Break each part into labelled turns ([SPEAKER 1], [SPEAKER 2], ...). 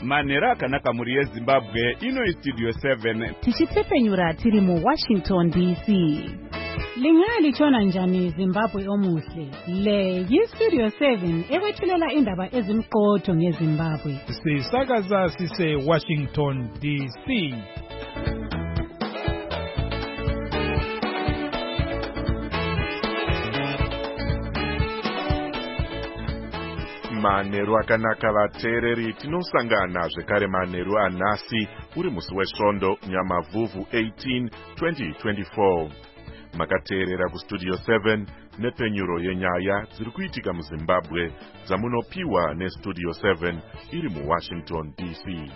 [SPEAKER 1] Manheru akanaka muri yeZimbabwe, ino Studio 7.
[SPEAKER 2] Tichitsepenyura tiri mu Washington DC. Lingali chona njani Zimbabwe omuhle. Le yiStudio 7 ekwethulela indaba ezimqotho ngeZimbabwe.
[SPEAKER 3] Sisakaza sise Washington DC.
[SPEAKER 4] Manheru akanaka vateereri, tinosangana zvekare manheru anhasi uri musi wesvondo Nyamavhuvhu 18, 2024. Makateerera kuStudio 7 nepenyuro yenyaya dziri kuitika muZimbabwe dzamunopiwa neStudio 7 iri muWashington DC.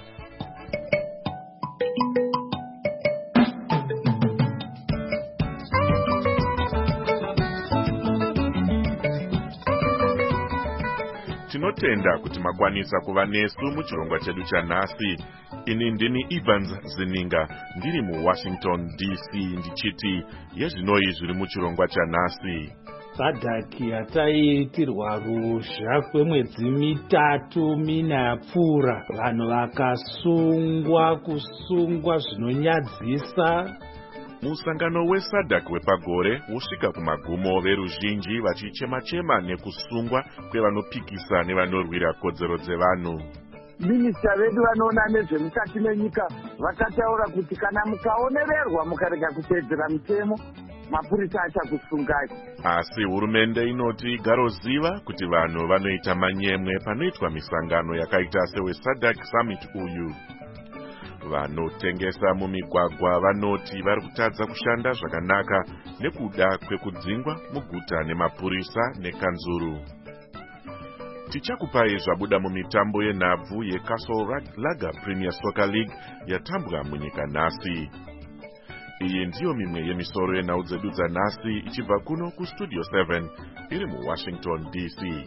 [SPEAKER 4] Tinotenda kuti makwanisa kuva nesu muchirongwa chedu chanhasi. Ini ndini Evans Zininga ndiri muWashington DC ndichiti yezvinoi zviri muchirongwa chanhasi.
[SPEAKER 3] Sadhaki yataitirwa ruzha kwemwedzi 3-4 yapfuura, vanhu vakasungwa kusungwa zvinonyadzisa.
[SPEAKER 4] Musangano weSADC wepagore wosvika kumagumo, veruzhinji vachichema-chema nekusungwa kwevanopikisa nevanorwira kodzero dzevanhu.
[SPEAKER 5] Minista vedu vanoona nezvemukati menyika vakataura kuti kana mukaonererwa mukarega kuteedzera mitemo, mapurisa achakusungai.
[SPEAKER 4] Asi hurumende inoti igaroziva kuti vanhu vanoita manyemwe panoitwa misangano yakaita seweSADC Summit uyu. Vanotengesa mumigwagwa vanoti vari kutadza kushanda zvakanaka nekuda kwekudzingwa muguta nemapurisa nekanzuru. Tichakupai zvabuda mumitambo yenhabvu yeCastle Lager Premier Soccer League yatambwa munyika nhasi. Iyi ndiyo mimwe yemisoro yenhau dzedu dzanhasi ichibva kuno kuStudio 7 iri muWashington DC.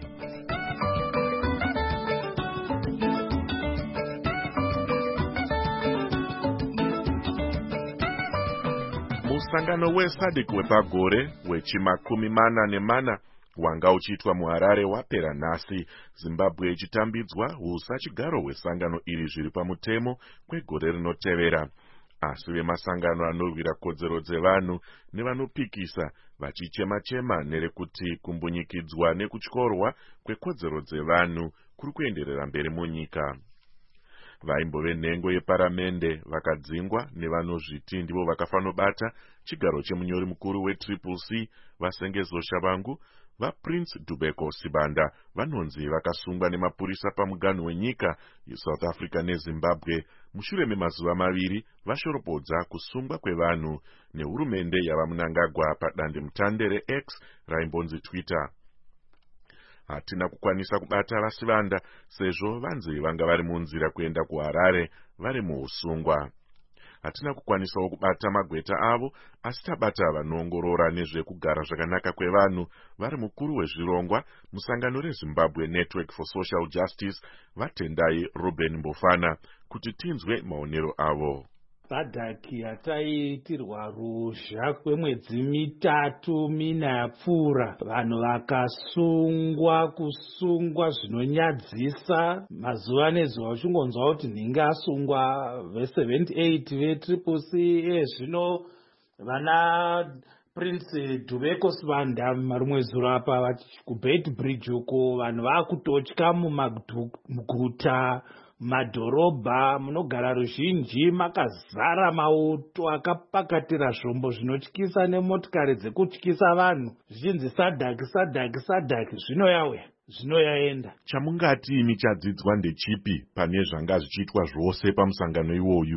[SPEAKER 4] Musangano weSADC wepagore wechi40 wanga uchiitwa muHarare wapera nhasi, Zimbabwe ichitambidzwa usachigaro hwesangano iri zviri pamutemo kwegore rinotevera. Asi vemasangano anorwira kodzero dzevanhu nevanopikisa vachichema-chema nerekuti kumbunyikidzwa nekutyorwa kwekodzero dzevanhu kuri kuenderera mberi munyika. Vaimbove nhengo yeparamende vakadzingwa nevanozviti ndivo vakafanobata chigaro chemunyori mukuru weCCC Vasengezosha vangu vaPrince Dubeko Sibanda vanonzi vakasungwa nemapurisa pamuganhu wenyika yeSouth Africa neZimbabwe mushure memazuva 2 vashoropodza kusungwa kwevanhu nehurumende yavaMnangagwa padandemutande reX raimbonzi Twitter. Hatina kukwanisa kubata vasivanda sezvo vanzi vanga vari munzira kuenda kuHarare vari muusungwa. Hatina kukwanisawo kubata magweta avo, asi tabata vanoongorora nezvekugara zvakanaka kwevanhu vari mukuru wezvirongwa musangano reZimbabwe Network for Social Justice vaTendai Ruben Mbofana kuti tinzwe maonero avo.
[SPEAKER 3] Sadhaki yataitirwa ruzha kwemwedzi 3-4 yapfuura, vanhu vakasungwa kusungwa zvinonyadzisa. Mazuva nezuva uchingonzwa kuti nhinge asungwa ve78 veCCC, zvino vana Prince Dubeko Sibanda marumwe zuro apa kuBeit Bridge uko vanhu vakutotya mumaguta madhorobha munogara ruzhinji makazara mauto akapakatira zvombo zvinotyisa nemotikari dzekutyisa vanhu zvichinzi SADC zvino yauya zvino yaenda.
[SPEAKER 4] Chamungati imi chadzidzwa ndechipi pane zvanga zvichiitwa zvose pamusangano iwoyu?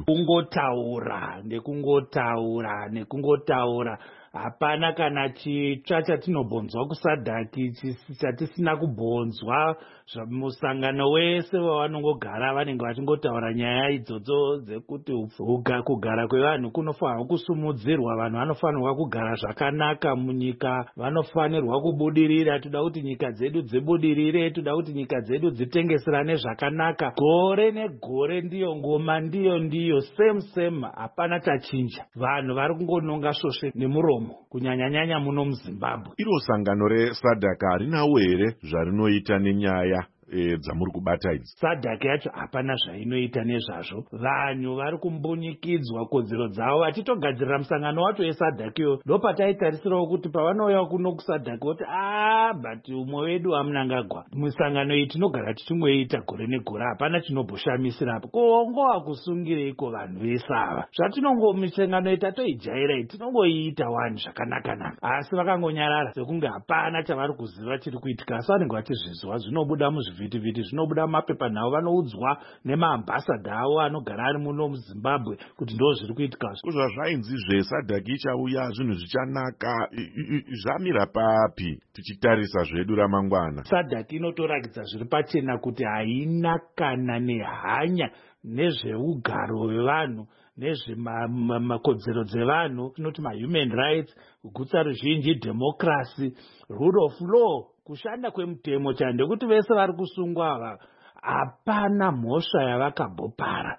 [SPEAKER 4] Kungotaura hapana kana chitsva chatinobonzwa kuSADC chatisina kubonzwa. Musangano wese wavanongogara vanenge vachingotaura nyaya idzodzo dzekuti kugara kwevanhu kunofanirwa kusumudzirwa, vanhu vanofanirwa kugara zvakanaka munyika, vanofanirwa kubudirira. Toda kuti nyika dzedu dzibudirire, toda kuti nyika dzedu dzitengeserane zvakanaka. Gore negore ndiyo ngoma, ndiyo same, hapana tachinja. Vanhu vari kungononga svosve nemuromo kunyanya muno muZimbabwe. Iro sangano reSADC harinawo here zvarinoita nenyaya dzamuri kubata idzi?
[SPEAKER 3] SADC yacho hapana zvainoita nezvazvo. Vanhu vari kumbunyikidzwa kodzero dzavo vachitogadzirira musangano wacho weSADC yo. Ndopataitarisirawo kuti pavanouya kuno kuSADC voti but umwe wedu amunangagwa. Musangano iyi tinogara tichimboita gore negore, hapana chinomboshamisirepo. Ko kusungireiko vanhu vese ava? Zvatinongomisangano iyi tatoijaira tinongoiita wani zvakanaka. Asi vakangonyarara sekunge hapana chavari kuziva chiri kuitika. Asi vanenge vachizviziva, zvinobuda muzvivhitivhiti, zvinobuda mumapepanhau, vanoudzwa nemaambasadha avo anogara ari muno muZimbabwe kuti ndo zviri kuitika.
[SPEAKER 4] Zvazvainzizve SADC ichauya zvinhu zvichanaka, zvamira papi tichitarisa zvedu ramangwana?
[SPEAKER 3] SADC inotorakidza zviri pachena kuti haina kana nehanya nezveugaro hwevanhu, nezvemakodzero dzevanhu, tinoti mahuman rights, kugutsa ruzhinji, democracy, rule of law, kushanda kwemutemo chaiwo. Ndekuti vese vari kusungwa ava hapana mhosva yavakambopara.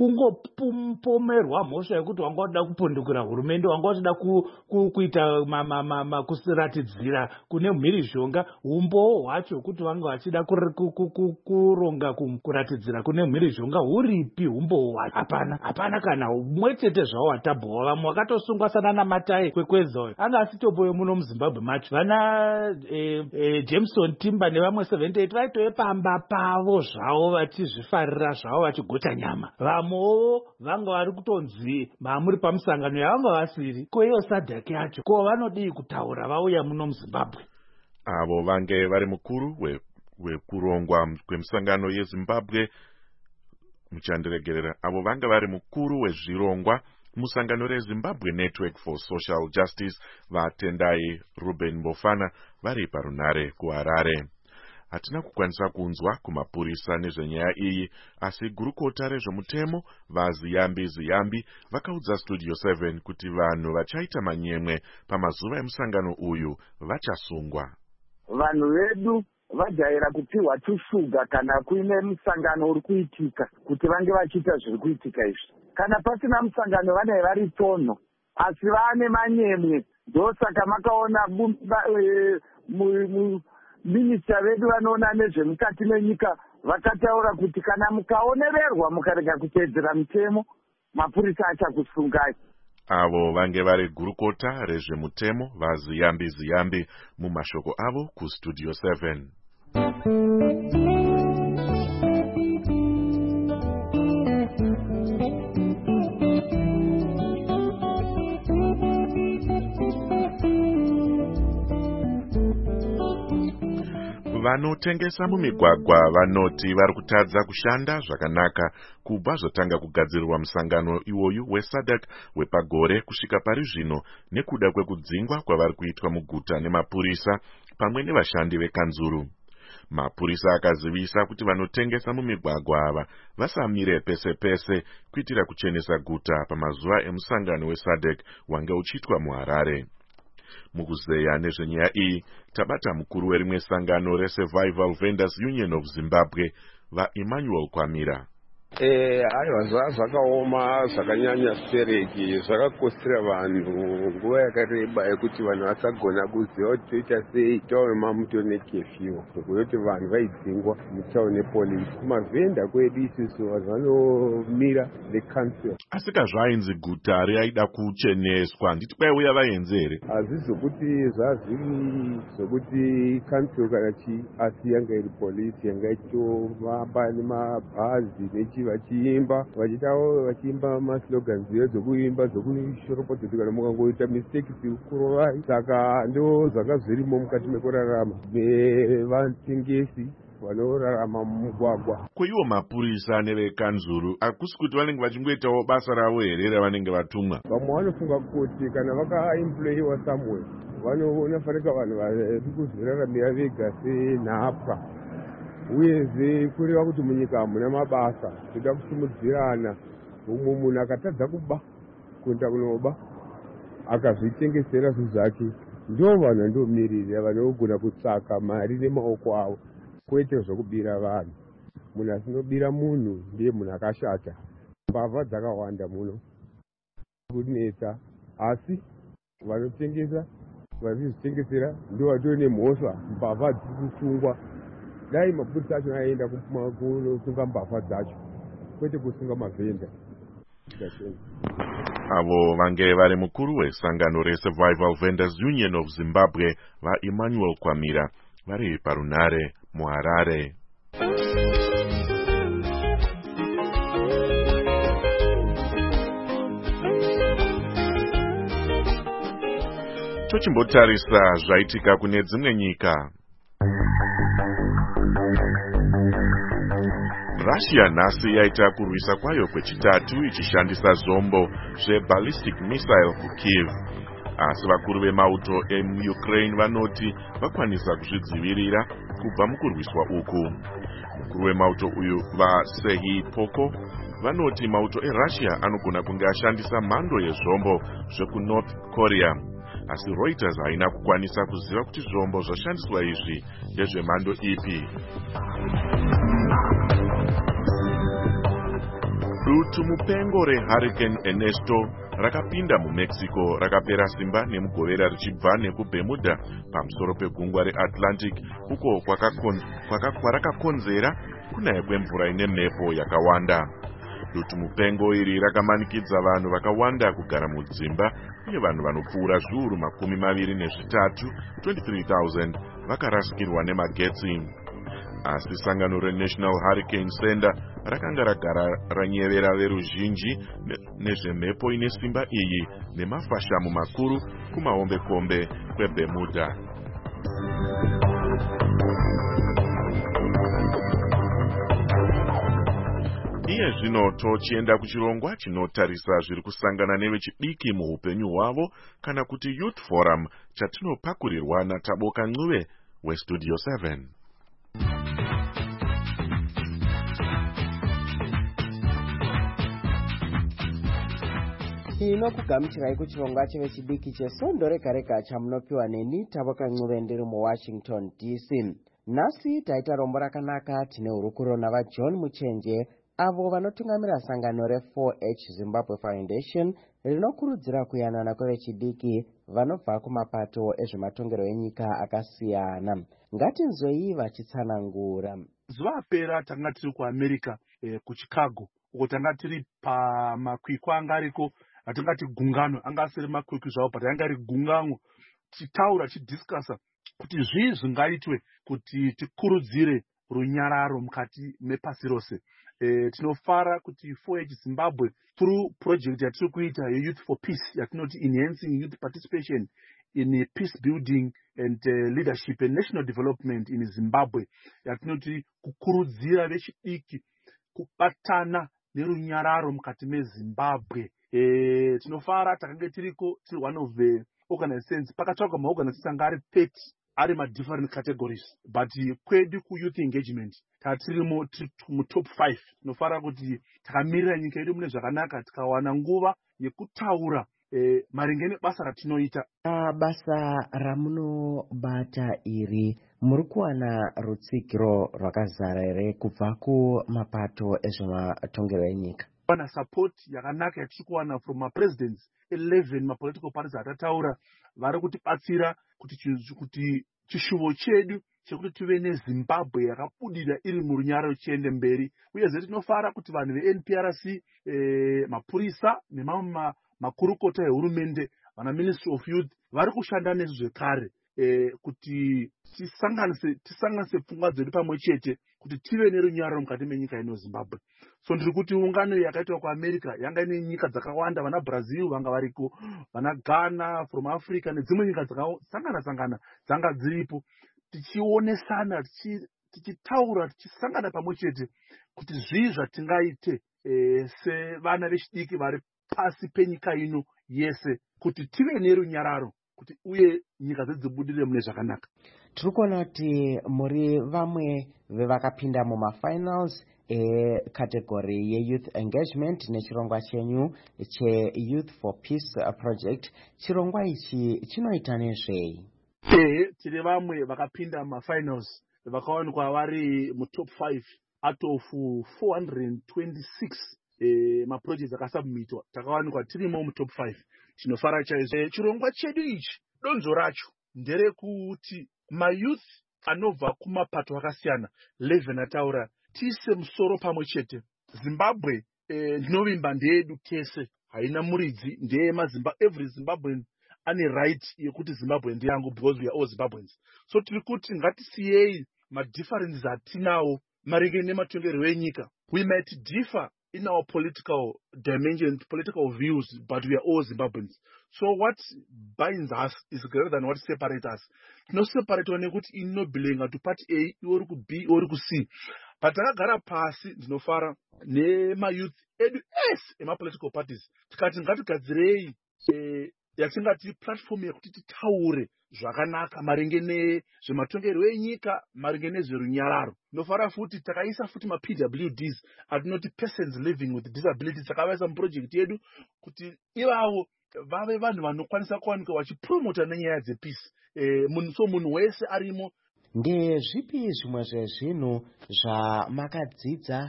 [SPEAKER 3] Kungopomerwa mhosva yekuti wanga watoda kupundukira hurumende, wanga watoda kuita kusiratidzira kune mhirizhonga. Umbowo hwacho kuti vanga vachida kuronga kuratidzira kune mhirizhonga huripi umbowo hwacho? Hapana kana umwe chete zvavo watabhowa. Vamwe vakatosungwa sana namatai kwekwezayo anga asitopo yemuno muZimbabwe macho. Vana Jameson Timber nevamwe 78 vaitoye pamba pavo zvavo vachizvifarira zvavo vachigota nyama. Vamwewo vanga vari kutonzi mamuri pamusangano yavanga vasiri. Ko iyo SADC yacho ko vanodii kutaura vauya muno muZimbabwe?
[SPEAKER 4] Avo vange vari mukuru wekurongwa kwemisangano yeZimbabwe muchandiregerera. Avo vange vari mukuru wezvirongwa musangano reZimbabwe Network for Social Justice, vaTendai Ruben Mbofana, vari parunare kuHarare. Hatina kukwanisa kunzwa kumapurisa nezvenyaya iyi, asi gurukota rezvemutemo vaZiyambi vakaudza Studio 7 kuti vanhu vachaita manyemwe pamazuva emusangano uyu vachasungwa.
[SPEAKER 5] Vanhu vedu vajaira kupiwa tushuga kana kuine musangano uri kuitika kuti vange vachiita zviri kuitika izvi. Kana pasina musangano vane vari tonho, asi vane manyemwe. Ndosaka makaona minista vedu vanoona nezvemukati menyika vakataura kuti kana mukaonererwa mukarega kuteedzera mutemo, mapurisa achakusungai.
[SPEAKER 4] Avo vange vari gurukota rezvemutemo vaZiyambi mumashoko avo kuStudio 7. Vanotengesa mumigwagwa vanoti vari kutadza kushanda zvakanaka kubva zvotanga kugadzirirwa musangano iwoyu weSADC wepagore kusvika pari zvino nekuda kwekudzingwa kwavari kuitwa muguta nemapurisa pamwe nevashandi vekanzuru. Mapurisa akazivisa kuti vanotengesa mumigwagwa ava vasamire pese kuitira kuchenesa guta pamazuva emusangano weSADC wange uchiitwa muHarare. Mukuzeya nezvenyaya iyi tabata mukuru werimwe sangano reSurvival Vendors Union of Zimbabwe, vaEmmanuel Kwamira.
[SPEAKER 6] Aiwa zvakaoma zvakanyanya sitereki, zvakakosera vanhu nguva yakareba yekuti vanhu vasagona kuziva kuti toita sei taona mutone kefyu kuti vanhu vaidzingwa mutaune police kumavhenda kwedu isusu vanhu vanomira necouncil.
[SPEAKER 4] Asi kazvainzi guta riaida kucheneswa nditi kwaiuya vaenzi here?
[SPEAKER 6] Hazvizi zokuti zvazviri zokuti council kana chi, asi yanga iri police yanga ichitofamba nemabhazi nechi vachiimba maslogans dzokuimba dzokushoropodza kuti kana mukangoita mistakes kurovai. Saka ndo zvakazvirimo mukati mekurarama nevatengesi vanorarama mumugwagwa.
[SPEAKER 4] Kuiwo mapurisa nevekanzuru akusi kuti vanenge vachingoitawo basa ravo here ravanenge vatumwa?
[SPEAKER 6] Vamwe vanofunga kuti kana vakaemployiwa somewhere vanofanira vanhu vari kuzviraramira vega senhapwa. Uyezve kureva kuti munyika hamuna mabasa, toda kusimudzirana. Umwe munhu akatadza kuba kuenda kunoba akazvitengesera zvinhu zvake, ndo vanhu vandomirira vanogona kutsvaka mari nemaoko avo, kwete zvokubira vanhu. Munhu asinobira munhu ndiye munhu akashata. Mbavha dzakawanda muno kunetsa, asi vanotengesa vazvizvitengesera ndo vatori nemhosva. Mbavha dziri kusungwa dai mapurisa acho aenda kusunga mbavha dzacho kwete kusunga mavhenda.
[SPEAKER 4] Avo vange vari mukuru wesangano reSurvival Vendors Union of Zimbabwe vaEmmanuel Kwamira vari parunare muHarare. Tochimbotarisa zvaitika kune dzimwe nyika. Russia nhasi yaita kurwisa kwayo kwechitatu ichishandisa zvombo zveballistic missile kuKyiv. Asi vakuru vemauto emuUkraine vanoti vakwanisa kuzvidzivirira kubva mukurwiswa uku. Mukuru wemauto uyu vaSerhiy Poko vanoti mauto eRussia anogona kunge ashandisa mhando yezvombo zvekuNorth Korea. Asi Reuters haina kukwanisa kuziva kuti zvombo zvashandiswa izvi ndezvemhando ipi. Dutu mupengo reHurricane Ernesto rakapinda muMexico rakapera simba nemugovera richibva nekuBermuda pamusoro pegungwa reAtlantic uko kwarakakonzera kunaya kwemvura ine mhepo yakawanda. Dutu mupengo iri rakamanikidza vanhu vakawanda kugara mudzimba uye vanhu vanopfuura zviuru 23 23,000 vakarasikirwa nemagetsi. Asi sangano reNational Hurricane Center rakanga ragara ranyevera veruzhinji nezvemhepo ine simba iyi nemafashamu makuru kumahombekombe kweBermuda. Iye zvino tochienda kuchirongwa chinotarisa zviri kusangana nevechidiki muupenyu hwavo kana kuti Youth Forum chatinopakurirwa naTaboka Ncube weStudio 7.
[SPEAKER 7] Inokugamuchirai kuchirongwa chevechidiki chesondo rega rega chamunopiwa neni Taboka Ncube ndiri muWashington DC. Nhasi taita rombo rakanaka tine hurukuro navaJohn Muchenje avo vanotungamira sangano re4H Zimbabwe Foundation rinokurudzira kuyanana kwevechidiki vanobva kumapato ezvematongero enyika akasiyana. Ngatinzwei vachitsanangura.
[SPEAKER 3] Zuva apera tanga tiri kuAmerica kuChicago uko tanga tiri pamakwikwa anga ariko atingati gungano anga asiri makwikwi zvavo but anga ari gungano tichitaura tichidiscussa kuti zvii zvingaitwe kuti tikurudzire runyararo mukati mepasi rose. Tinofara kuti 4H Zimbabwe through project yatiri kuita yeYouth for Peace yatinoti Enhancing Youth Participation in Peace Building and Leadership and National Development in Zimbabwe yatinoti kukurudzira vechidiki kubatana nerunyararo mukati meZimbabwe. Tinofara takange tiriko tiri one of the organizations pakatsvagwa maorganizations anga ari 30 ari different categories but kwedu youth engagement tatiri mu top 5. Tinofara kuti takamirira nyika yedu mune zvakanaka tikawana nguva yekutaura maringe nebasa ratinoita.
[SPEAKER 7] Basa ramunobata iri muri kuwana rutsigiro rwakazara here kubva kumapato ezvematongero enyika?
[SPEAKER 3] Pana support yakanaka yatiri kuwana from mapresidents 11 mapolitical parties atataura vari kutibatsira kuti chishuvo chedu chekuti tive neZimbabwe yakabudira iri murunyararo chiende mberi. Uyezve tinofara kuti vanhu veNPRC, mapurisa nemamwe makurukota ehurumende, vana Ministry of Youth vari kushanda nesu zvekare kuti tisanganise pfungwa dzedu pamwe chete kuti tive nerunyararo mukati menyika ino Zimbabwe. So ndiri kuti ungano yakaitwa kuAmerica yanga ine nyika dzakawanda, vana Brazil vanga variko, vana Ghana from Africa nedzimwe nyika dzakasangana dzanga dziripo, tichionesana tichitaura tichisangana pamwe chete kuti zvii zvatingaite sevana vechidiki vari pasi penyika ino yese kuti tive nerunyararo kuti uye nyika dzibudire mune zvakanaka.
[SPEAKER 7] Tiri kuona kuti muri vamwe vevakapinda mumafinals ekategori yeYouth Engagement nechirongwa chenyu cheYouth for Peace Project. Chirongwa ichi chinoita nezvei?
[SPEAKER 3] Tiri vamwe vakapinda mumafinals vakawanikwa vari mutop 5 out of 426 maprojects akasubmitwa, takawanikwa tirimo mutop 5. Tinofara chaizvo. Chirongwa chedu ichi donzo racho nderekuti mayouth
[SPEAKER 8] anobva kumapato akasiyana 11 ataura tise musoro pamwe chete. Zimbabwe ndinovimba ndeyedu tese, haina muridzi, every Zimbabwean ane right yekuti Zimbabwe ndeyangu because we are all Zimbabweans. So tiri kuti ngatisiyei madifferences atinawo maringe nematongerero enyika. We might differ in our political dimensions, political views, but we are all Zimbabweans. So what binds us is greater than what separates us. No separate nekuti inobilenga to party A or to B or to C. But takagara pasi ndinofara nemayouth edu emapolitical parties tikati ngatigadzirei yatingati platform yekuti titaure zvakanaka maringe nezvematongerero enyika, maringe nezverunyararo. Ndinofara futi takaisa futi ma-PWDs atinoti persons living with disabilities, takavaisa muproject yedu kuti ivavo vave vanhu vanokwanisa kuwanika vachipromota nenyaya dzepeace. So munhu wese arimo.
[SPEAKER 7] Ndezvipi zvimwe zvezvinhu zvamakadzidza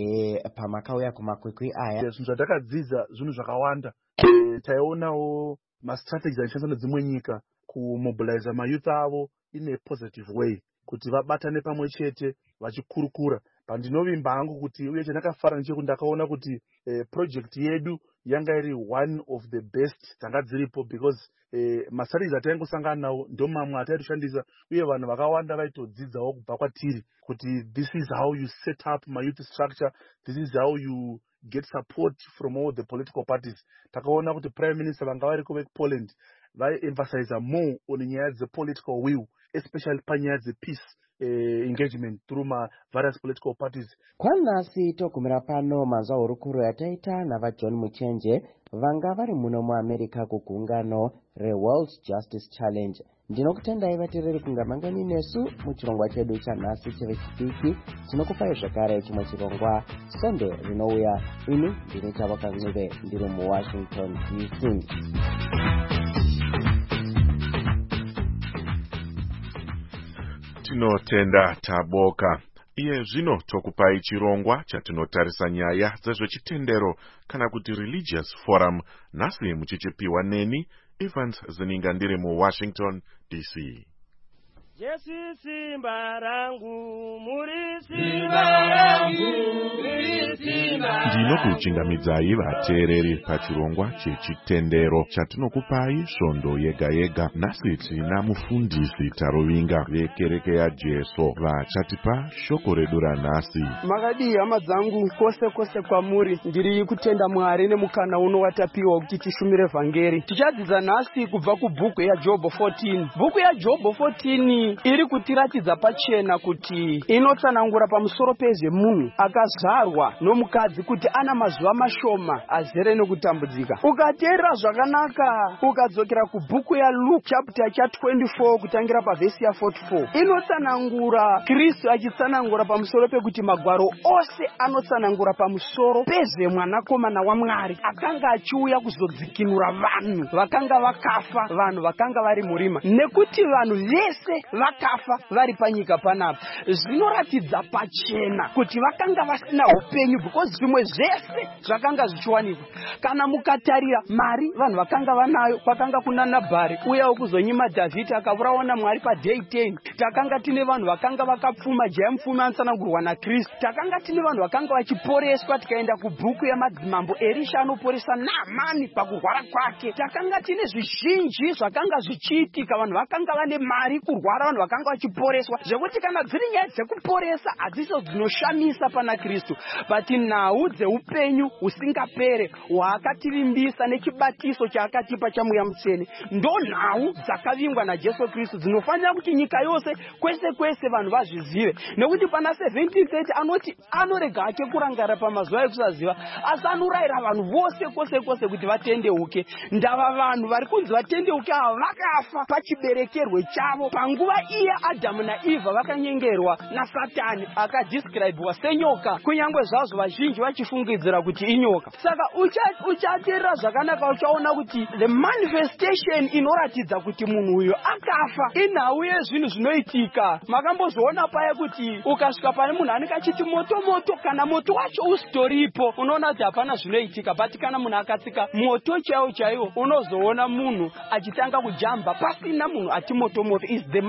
[SPEAKER 7] pamakauya kumakwikwi aya?
[SPEAKER 8] Zvinhu zvatakadzidza zvinhu zvakawanda. Taionawo mastrategies anoshandiswa nedzimwe nyika kumobilize mayouth avo in a positive way, kuti vabatane pamwe chete vachikurukura. Pandinovimba hangu kuti uye chandakafara ndechekuti ndakaona kuti project yedu yanga iri one of the best dzanga dziripo, because mastrategies ataingosangana nawo ndo mamwe ataitoshandisa, uye vanhu vakawanda vaitodzidzawo kubva kwatiri kuti this is how you set up my youth structure, this is how you get support from all the political parties. Takaona kuti prime minister vanga variko vePoland vai-emphasize more on nyaya dzepolitical will, especially panyaya dzepeace engagement through various political parties.
[SPEAKER 7] Kwanhasi togumira pano manzwa hurukuro yataita navaJohn Muchenje vanga vari muno muAmerica kugungano reWorld Justice Challenge. Ndinokutendai vateereri kunga mangani nesu muchirongwa chedu chanhasi chevechidiki. Tinokupai zvakare chimwe chirongwa Sonde rinouya. Ini ndine Tavakanxive ndiri muWashington DC.
[SPEAKER 4] Tinotenda taboka. Iye zvino tokupai chirongwa chatinotarisa nyaya dzezvechitendero kana kuti religious forum. Nhasi muchichipiwa neni Evans Zininga ndiri muWashington DC.
[SPEAKER 9] Yesu simba rangu, muri simba rangu, muri simba.
[SPEAKER 4] Ndinokuchingamidzai vateereri pachirongwa chechitendero chatinokupai svondo yega yega. Nhasi tina mufundisi Tarovinga vekereke yaJesu vachatipa shoko redu ranhasi.
[SPEAKER 10] Makadii hama dzangu, kose kose kwamuri, ndiri kutenda Mwari nemukana uno watapiwa kuti tishumire vhangeri. Tichadzidza nhasi kubva kubhuku yaJobho 14. Bhuku yaJobho 14 iri kutiratidza pachena kuti inotsanangura pamusoro pezvemunhu akazvarwa nomukadzi kuti ana mazuva mashoma azere nekutambudzika. Ukateerera zvakanaka ukadzokera kubhuku yaLuke chapter cha 24 kutangira pavhesi ya 44, inotsanangura Kristu achitsanangura pamusoro pekuti magwaro ose anotsanangura pamusoro pezvemwanakomana waMwari akanga achiuya kuzodzikinura vanhu vakanga vakafa, vanhu vakanga vari murima, nekuti vanhu vese vakafa vari panyika panapa. Zvinoratidza pachena kuti vakanga vasina upenyu, because zvimwe zvese zvakanga zvichiwanikwa. Kana mukatarira mari vanhu vakanga vanayo, kwakanga kuna Nabhari uya kuzonyima Dhavhidhi akaurawa naMwari paday 10. Takanga tine vanhu vakanga vakapfuma, jaya mupfumi anotsanangurwa naKristu. Takanga tine vanhu vakanga vachiporeswa, tikaenda kubhuku yamadzimambo Elisha anoporesa Naamani pakurwara kwake. Takanga tine zvizhinji zvakanga zvichiitika, vanhu vakanga vane mari kurwara, vanhu vakanga vachiporeswa, zvekuti kana dziri nyaya dzekuporesa hadziso dzinoshamisa pana Kristu, but nhau dzeupenyu husingapere hwaakatirimbisa nechibatiso chaakatipa chamweya mutsvene ndo nhau dzakavingwa naJesu Kristu dzinofanira kuti nyika yose kwese kwese vanhu vazvizive. Nekuti pana 1730 anoti anorega hake kurangarira pamazuva ekusaziva, asi anorayira vanhu vose kwose kwose kuti vatendeuke. Ndava vanhu vari kunzi vatendeuke ava vakafa pachiberekerwe chavo panguva iya Adamu naEvha vakanyengerwa naSatani akadescribewa senyoka, kunyange zvazvo vazhinji vachifungidzira kuti inyoka. Saka uchateerera zvakanaka uchaona kuti the manifestation inoratidza kuti munhu uyo akafa inhau yezvinhu zvinoitika. Makambozoona paya kuti ukasvika pane munhu anenge achiti moto moto, kana moto wacho usitoripo unoona kuti hapana zvinoitika, but kana munhu akatsika moto chaiwo unozoona munhu achitanga kujamba pasina munhu ati moto moto. Is the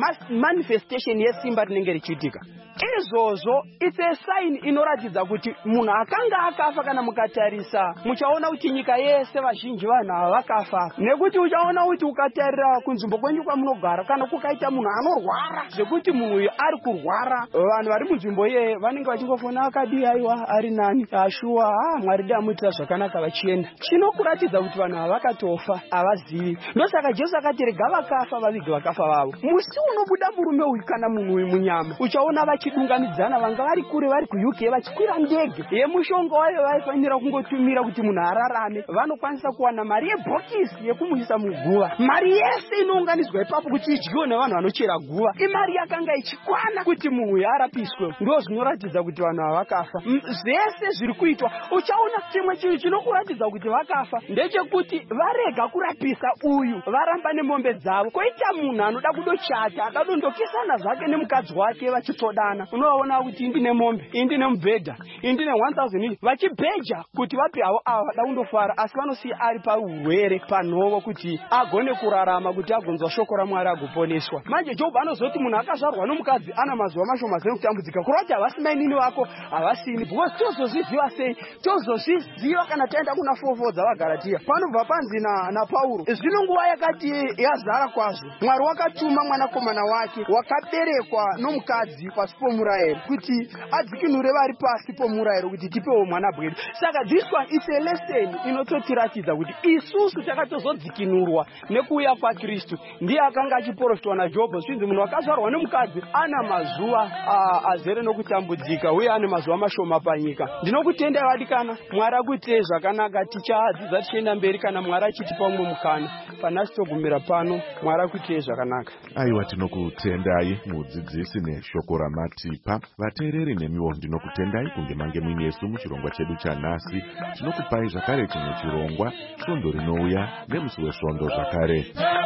[SPEAKER 10] manifestation yesimba rinenge richiitika. Izvozvo it's a sign inoratidza kuti munhu akanga akafa. Kana mukatarisa muchaona kuti nyika yese vazhinji vanhu ava vakafa, nekuti uchaona kuti ukatarira kunzvimbo kwenyu kwamunogara kana kukaita munhu anorwara zvekuti munhu uyu ari kurwara, vanhu vari munzvimbo iye vanenge vachingofona akadii, aiwa ari nani, ashuwa, Mwari damuitira zvakanaka vachienda. Chinokuratidza kuti vanhu ava vakatofa, havazivi. Ndosaka Jesu akati rega vakafa vavige vakafa vavo. Musi unobuda murume uyu kana munhu uyu munyama uchaona vachidungamidzana, vanga vari kure vari kuUK vachikwira ndege yemushonga wayo vaifanira kungotumira kuti munhu ararame, vanokwanisa kuwana mari yebhokisi yekumuisa muguva. Mari yese inounganidzwa ipapo kuti idyiwe nevanhu vanochera guva, imari yakanga ichikwana kuti munhu uyu arapiswe. Ndo zvinoratidza kuti vanhu ava vakafa. Zvese zviri kuitwa, uchaona chimwe chinhu chinokuratidza kuti vakafa ndechekuti varega kurapisa uyu, varamba nemombe dzavo. Koita munhu anoda kudochata akadondokesana zvake nemukadzi wake vachitodana, unovaona kuti indine mombe, indine mubhedha, indine 1000 vachibheja kuti vapi havo ava vada kundofara, asi vanosiya ari paurwere panhovo kuti agone kurarama, kuti agonzwa shoko raMwari agoponeswa. Manje Jobho anozoti munhu akazvarwa nomukadzi ana mazuva mashoma zeno kutambudzika, kuroti havasi mainini vako, havasini. Because tozozviziva sei? Tozozviziva kana taenda kuna 4:4 dzavaGaratia panobva panzi naPauro, zvino nguva yakati yazara kwazvo, Mwari wakatuma mwanakomana wake wakaberekwa nomukadzi pasi pomurayiro kuti adzikinure vari pasi pomurayiro kuti tipewo mwana bwedu. Saka this one is a lesson inototiratidza kuti isusu takatozodzikinurwa nekuuya kwaKristu. Ndiye akanga achiprofitwa naJobho, zvinzi munhu akazvarwa nomukadzi ana mazuva azere nokutambudzika uye ane mazuva mashoma panyika. Ndinokutenda vadikana, Mwari akuitei zvakanaka, tichadzidza tichienda mberi kana Mwari achitipa umwe mukana. Panasi togumira pano, Mwari akuitei zvakanaka.
[SPEAKER 4] Aiwa, tinokutendai mudzidzisi neshoko ramatipa. Vateereri nemiwo ndinokutendai kunge mange muine Yesu muchirongwa chedu chanhasi. Tinokupai zvakare chimwe chirongwa, svondo rinouya nemusi wesvondo zvakare.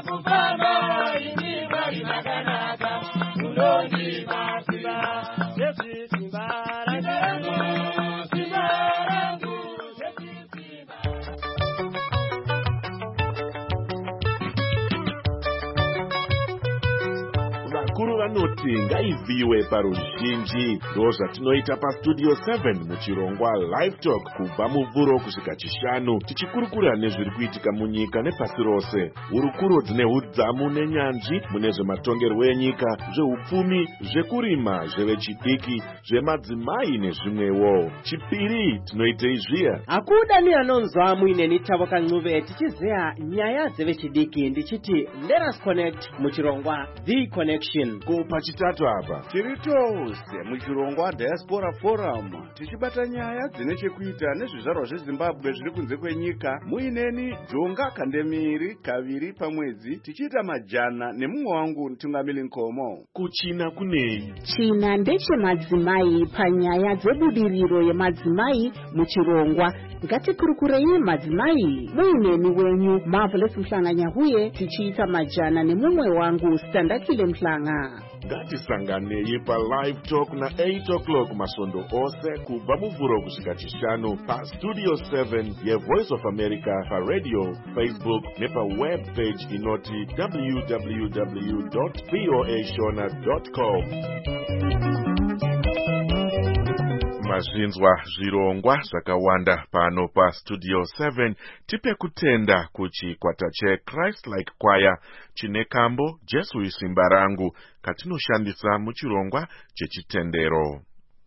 [SPEAKER 4] Vakuru vanoti ngaivhiwe paruzhinji. Ndo zvatinoita pastudio 7 muchirongwa Live Talk kubva muvhuro kusvika chishanu, tichikurukura nezviri kuitika munyika nepasi rose. Hurukuro dzine udzamu nenyanzvi mune zvematongerwo enyika, zveupfumi, zvekurima, zvevechidiki, zvemadzimai nezvimwewo. Chipiri tinoitei zviya.
[SPEAKER 7] Hakuda ni anonzwa muineni Tavoka Ncube tichizeya nyaya dzevechidiki, ndichiti let us connect muchirongwa The Connection.
[SPEAKER 4] Ko pachitatu apa
[SPEAKER 11] tiritose muchirongwa Diaspora Forum tichibata nyaya dzine chekuita nezvizvarwa zveZimbabwe zviri kunze kwenyika. Muineni Jonga Kandemiri kaviri pamwedzi tichiita majana nemumwe wangu Mtungamili Nkomo.
[SPEAKER 4] Kuchina kunei?
[SPEAKER 2] China ndechemadzimai panyaya dzebudiriro yemadzimai muchirongwa. Ngatikurukurei madzimai, muineni wenyu Marvelous Mhlanga-Nyahuye tichiita majana nemumwe wangu Standakile Mhlanga.
[SPEAKER 4] Ngatisanganei paLive Talk na 8 o'clock masondo ose kubva muvhuro kusvika chishanu pastudio 7 yeVoice of America paradio, Facebook nepaweb page inoti www.voashona.com. Mazvinzwa zvirongwa zvakawanda pano pastudio 7. Tipe kutenda kuchikwata cheChrist Like Choir chine kambo Jesu isimba rangu katinoshandisa muchirongwa chechitendero.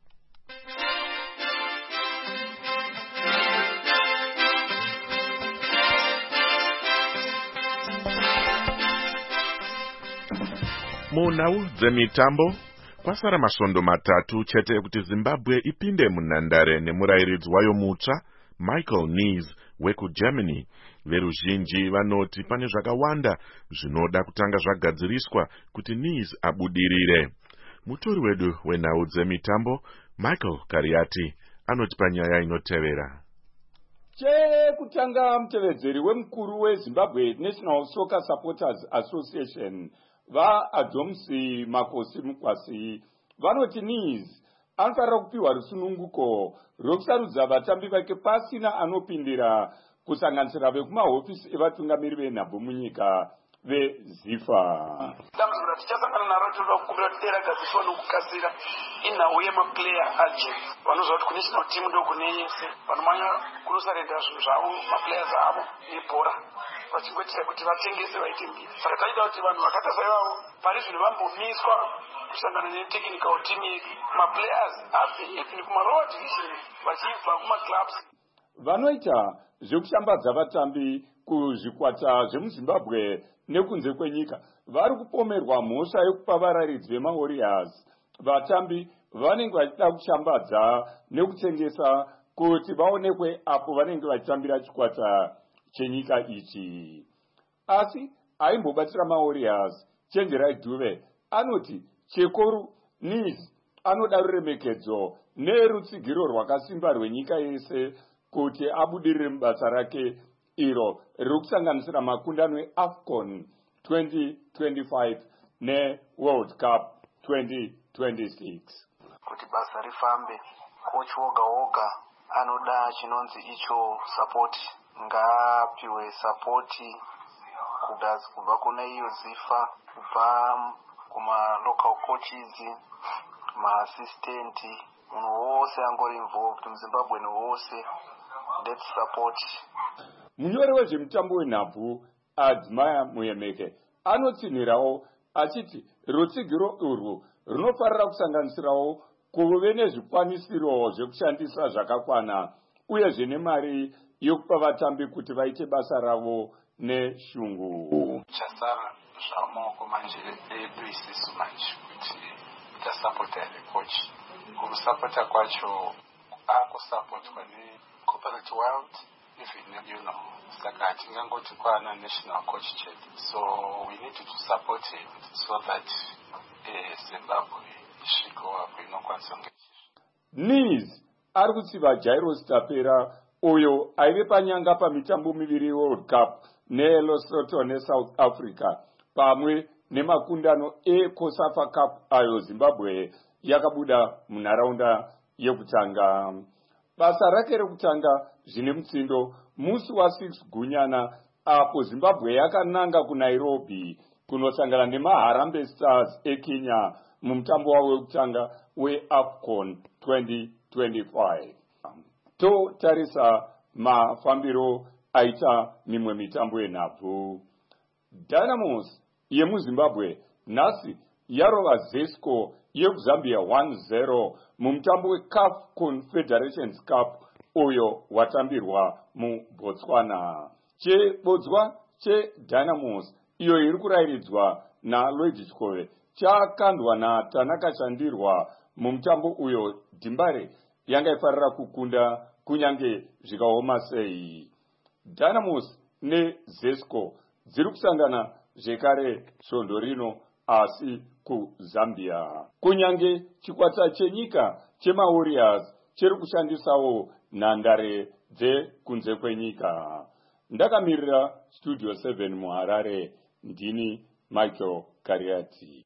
[SPEAKER 4] Munhau dzemitambo, kwasara masondo matatu chete kuti Zimbabwe ipinde munhandare nemurayiridzi wayo mutsva Michael Nies wekuGermany. Veruzhinji vanoti pane zvakawanda zvinoda kutanga zvagadziriswa kuti Nies abudirire. Mutori wedu wenhau dzemitambo Michael Kariati anotipa nyaya inotevera.
[SPEAKER 12] Chekutanga mutevedzeri wemukuru weZimbabwe National Soccer Supporters Association vaAdomsi Makosi Mukwasi vanoti Nies anofanira kupiwa rusununguko rwokusarudza vatambi vake pasina anopindira, kusanganisira vekumahofisi evatungamiri venhabvu munyika. vezifa.
[SPEAKER 13] Dambudziko ratichasangana naro tinoda kukumbira kuti dera gadziswa nokukasira inhau yemaplayer agents vanoziva kuti kunational team ndokune yese vanomanya kunosarenda zvinhu zvavo maplayers avo nebhora vachingoitira kuti vatengese vaite mbiri. Saka taida kuti vanhu vakatasa ivavo pari zvino vambomiswa kusangana netechnical team yedu maplayers abve kumalower division vachibva kumaclubs.
[SPEAKER 12] Vanoita zvekushambadza vatambi kuzvikwata zvemuzimbabwe nekunze kwenyika vari kupomerwa mhosva yekupa vararidzi vemawarriors vatambi vanenge vachida kushambadza nekutengesa kuti vaonekwe apo vanenge vachitambira chikwata chenyika ichi. Asi aimbobatsira mawarriors Chenjerai Dube anoti Chekoru Nis anoda ruremekedzo nerutsigiro rwakasimba rwenyika yese kuti abudirire mubasa rake iro rikusanganisira makundano eAFCON 2025 neWorld Cup 2026.
[SPEAKER 14] Kuti basa rifambe, coach woga woga anoda chinonzi icho support, ngaapiwe support kubva kuna iyo zifa, kubva kuma local coaches, ma-assistant, munhu wose angori involved muZimbabwe wose. Let's support.
[SPEAKER 12] Munyori wezvemutambo wenhabvu Adzimaya Muyemeke anotsinhirawo achiti rutsigiro urwu runofarira kusanganisirawo kuve nezvikwanisiro zvekushandisa zvakakwana uyezve nemari yokupa vatambi kuti vaite basa ravo neshungu.
[SPEAKER 14] Chasara zvamaoko manje edu isisu manje kuti tasapota coach kumusapota kwacho akusapotwa neCorporate World, even saka hatingangoti kwana national coach chetu, so we need to support him so that Zimbabwe isviko apo inokwanisa kunge.
[SPEAKER 12] Nis ari kutsiva Jairus Tapera uyo aive panyanga pamitambo miviri World Cup neLesotho neSouth Africa pamwe nemakundano eCOSAFA Cup ayo Zimbabwe yakabuda munharaunda yekutanga. Basa rake rekutanga zvine mutsindo musi wa6 Gunyana apo Zimbabwe yakananga kuNairobi kunosangana neMaharambe Stars eKenya mumutambo wavo wekutanga weAFCON 2025. Totarisa mafambiro aita mimwe mitambo yenhabvu. Dynamos yemuZimbabwe nhasi yarova Zesco yekuZambia 1-0 mumutambo weCAF Confederations Cup uyo watambirwa muBotswana. Chebodzwa cheDynamos iyo iri kurayiridzwa naLloyd Chikove chakandwa naTanaka Chandirwa mumutambo uyo Dimbare yanga ifarira kukunda kunyange zvikaoma sei. Dynamos neZesco dziri kusangana zvekare svondo rino asi kuZambia. Kunyange chikwata chenyika chemawarriors chiri kushandisawo nhandare dzekunze kwenyika. Ndakamirira Studio 7 muHarare, ndini Michael Kariati.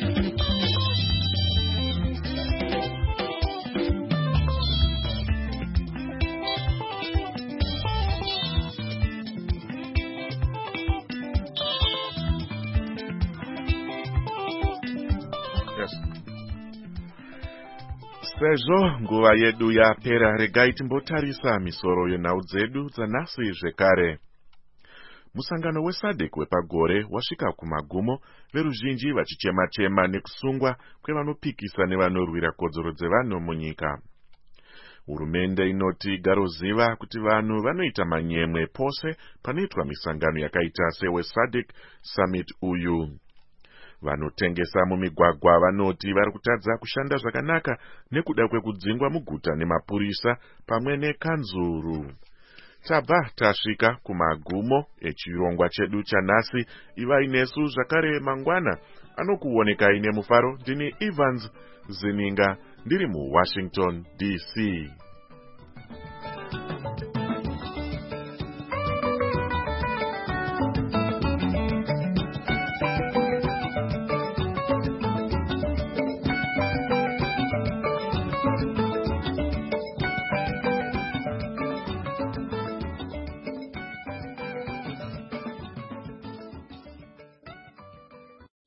[SPEAKER 4] Sezvo nguva yedu yapera, regai timbotarisa misoro yenhau dzedu dzanhasi zvekare. Musangano weSADC wepagore wasvika kumagumo, veruzhinji vachichema-chema nekusungwa kwevanopikisa nevanorwira kodzero dzevanhu munyika. Hurumende inoti garoziva kuti vanhu vanoita manyemwe pose panoitwa misangano yakaita seweSADC Summit uyu. Vanotengesa mumigwagwa vanoti vari kutadza kushanda zvakanaka nekuda kwekudzingwa muguta nemapurisa pamwe nekanzuru. Tabva tasvika kumagumo echirongwa chedu chanhasi. Ivai nesu zvakare mangwana. Anokuonekai nemufaro. Ndini Evans Zininga ndiri muWashington DC.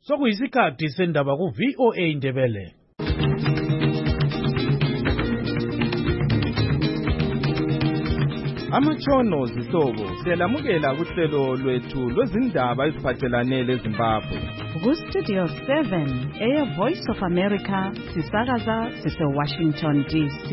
[SPEAKER 3] Sokuyisikhathi sendaba ku-VOA Indebele.
[SPEAKER 15] Amatshono zihlobo siyalamukela kuhlelo lwethu lwezindaba eziphathelane leZimbabwe.
[SPEAKER 2] Ku-Studio 7 Voice of America sisakaza sise-Washington DC.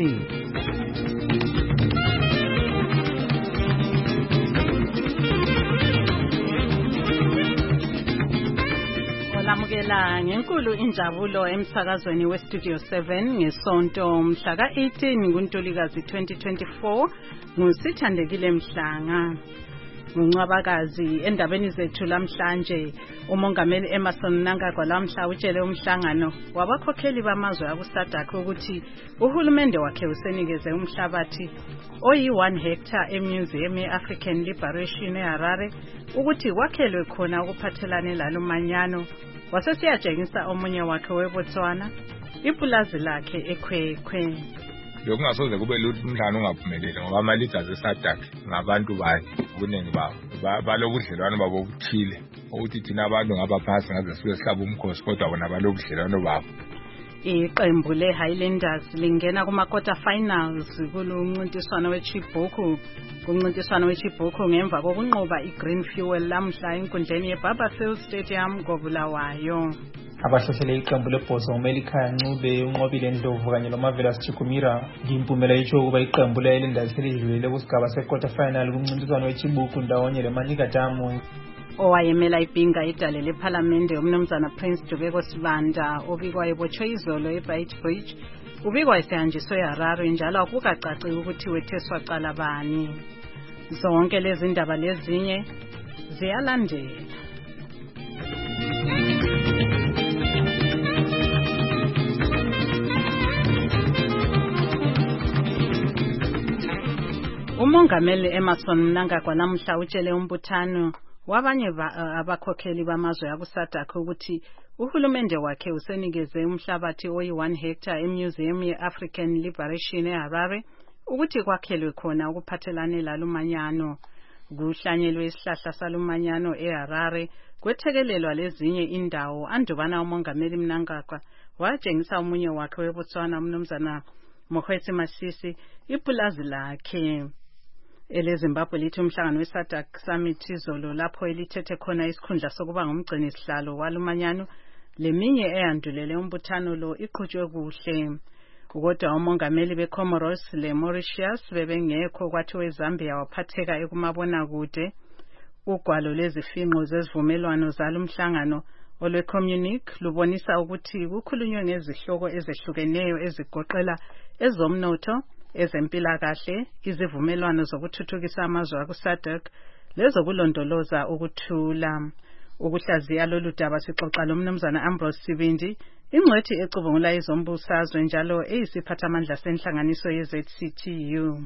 [SPEAKER 2] Olamukela ngenkulu injabulo emsakazweni we-Studio 7 ngesonto mhla ka-18 kuNtulikazi 2024 ngusithandekile Mhlanga. Ngcwabakazi endabeni zethu lamhlanje umongameli Emmerson Mnangagwa lamhla utshele umhlangano wabakhokheli bamazwe akuSADC ukuthi uhulumende wakhe usenikeze umhlabathi oyi-1 hectare eMuseum ye-African Liberation eHarare ukuthi kwakhelwe khona ukuphathelane lalomanyano. Wasesiyatshengisa omunye wakhe weBotswana ipulazi lakhe eKhwekhwe.
[SPEAKER 16] Lokungasoze kube lutho umhlangano ungaphumeleli ngoba ama-leaders eSADC ngabantu banye ubuningi babo balobudlelwano babo obuthile ukuthi thina abantu ngabaphasi ngaze sibe sihlaba umkhosi kodwa bona balobudlelwano babo.
[SPEAKER 2] Iqembu le-Highlanders lingena kuma-quarter finals kuluncintiswano weChibhoko. Kumncintiswano weChibhoko ngemva kokunqoba iGreen Fuel lamhla enkundleni yeBarberfield Stadium koBulawayo.
[SPEAKER 17] Abahlohlele iqembu leBhozo ekhaya Ncube unqobile Ndlovu kanye loMarvelous Chikumira ngimpumela itsho ukuba iqembu le-Highlanders selidlulile kusigaba se-quarter final kumncintiswano weChibhoko ndawonye leManika Diamonds.
[SPEAKER 2] Owayemela ibhinga idale lephalamende umnumzana Prince Dubeko Sibanda obikwa ebotshwe izolo eBeitbridge ubikwa esehanjiswe eHarare njalo akukacaci ukuthi wetheswa cala bani. Zonke lezi ndaba lezinye ziyalandela. Umongameli Emmerson Mnangagwa namhla utshele umbuthano wabanye abakhokheli bamazwe akuSADC ukuthi uhulumende wakhe usenikeze umhlabathi oyi-1 hectare eMuseum ye-African Liberation eHarare ukuthi kwakhelwe khona ukuphathelane lalomanyano. Kuhlanyelwe isihlahla salomanyano eHarare kwethekelelwa lezinye indawo andubana umongameli Mnangagwa watshengisa omunye wakhe weBotswana umnumzana Mokgweetsi Masisi ipulazi lakhe. EleZimbabwe lithi umhlangano weSADC Summit izolo lapho elithethe khona isikhundla sokuba ngumgcini sihlalo walomanyano leminye eyandulele umbuthano lo iqhutshwe kuhle. Kodwa umongameli beComoros leMauritius bebengekho kwathi weZambia waphatheka ekumabona kude. Ugwalo lezifinqo zezivumelwano zalomhlangano olweCommunique lubonisa ukuthi kukhulunywe ngezihloko ezehlukeneyo ezigoqela ezomnotho, ezempilakahle, izivumelwano zokuthuthukisa amazwe akuSADC lezokulondoloza ukuthula. Ukuhlaziya lolu daba sixoxa lomnumzana Ambrose Sibindi, ingcwethi ecubungula izombusazwe njalo eyisiphathamandla senhlanganiso yeZCTU.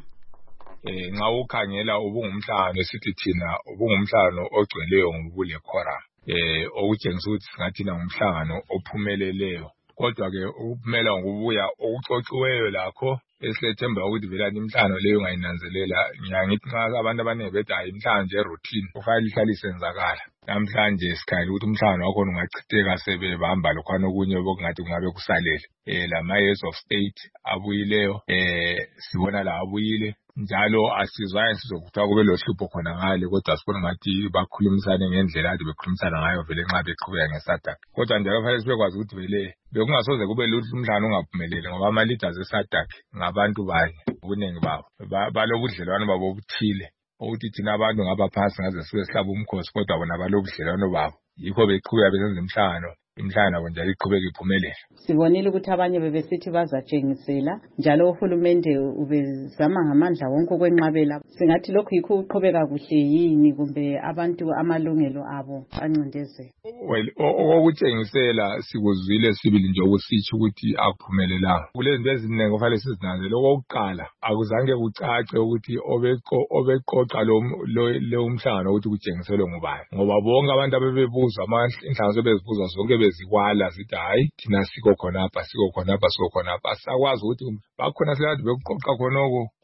[SPEAKER 16] Nxa ukhangela ubungumhlangano esithi thina ubungumhlangano ogcweleyo ngobule khora okutshengisa ukuthi singathina ngumhlangano ophumeleleyo. Kodwa ke ukuphumela ngokubuya okuxoxiweyo lakho esilethemba ukuthi vela imhlangano leyo ungayinanzelela ngiyangithi nxa abantu abaningi bethi hayi imhlangano nje routine kufanele ihlale isenzakala. Namhlanje sikhangela ukuthi umhlangano wakhona ungachitheka sebebamba lokhwana okunye bokungathi kungabe kusalele. Lama years of state abuyileyo sibona la abuyile njalo asizwayo sizokuthiwa kube lohlupho khona ngale kodwa sibona ngathi bakhulumisane ngendlela ade bekhulumisana ngayo vele nxa beqhubeka ngeSADC. Kodwa njalo kufanele sibekwazi ukuthi vele bekungasoze kube lutho umhlangano ungaphumeleli ngoba ama-leaders eSADC ngabantu banye ubuningi babo balobudlelwano babo obuthile ukuthi thina abantu ngabaphasi ngaze sibe sihlaba umkhosi kodwa bona balobudlelwano babo yikho beqhubeka besenza imhlangano nabo njalo iqhubeka iphumelele.
[SPEAKER 2] Sibonile ukuthi abanye bebesithi bazatshengisela njalo uhulumende ubezama ngamandla wonke ukwenqabela. Singathi lokhu yikho uqhubeka kuhle yini kumbe abantu amalungelo abo ancindezela?
[SPEAKER 16] Well, okutshengisela sikuzwile sibili nje ukusitsho ukuthi akuphumelelanga. Kulezinto eziningi kufanele sizinanzele. Okokuqala akuzange kucace ukuthi obeqoqa lo umhlangano ukuthi kutshengiselwe ngubani ngoba bonke abantu abebebuzwa inhlanganiso bezibuzwa zonke bezikwala zithi hayi thina siko khonapha. Sakwazi ukuthi bakhona selathi bekuqoqa khonoko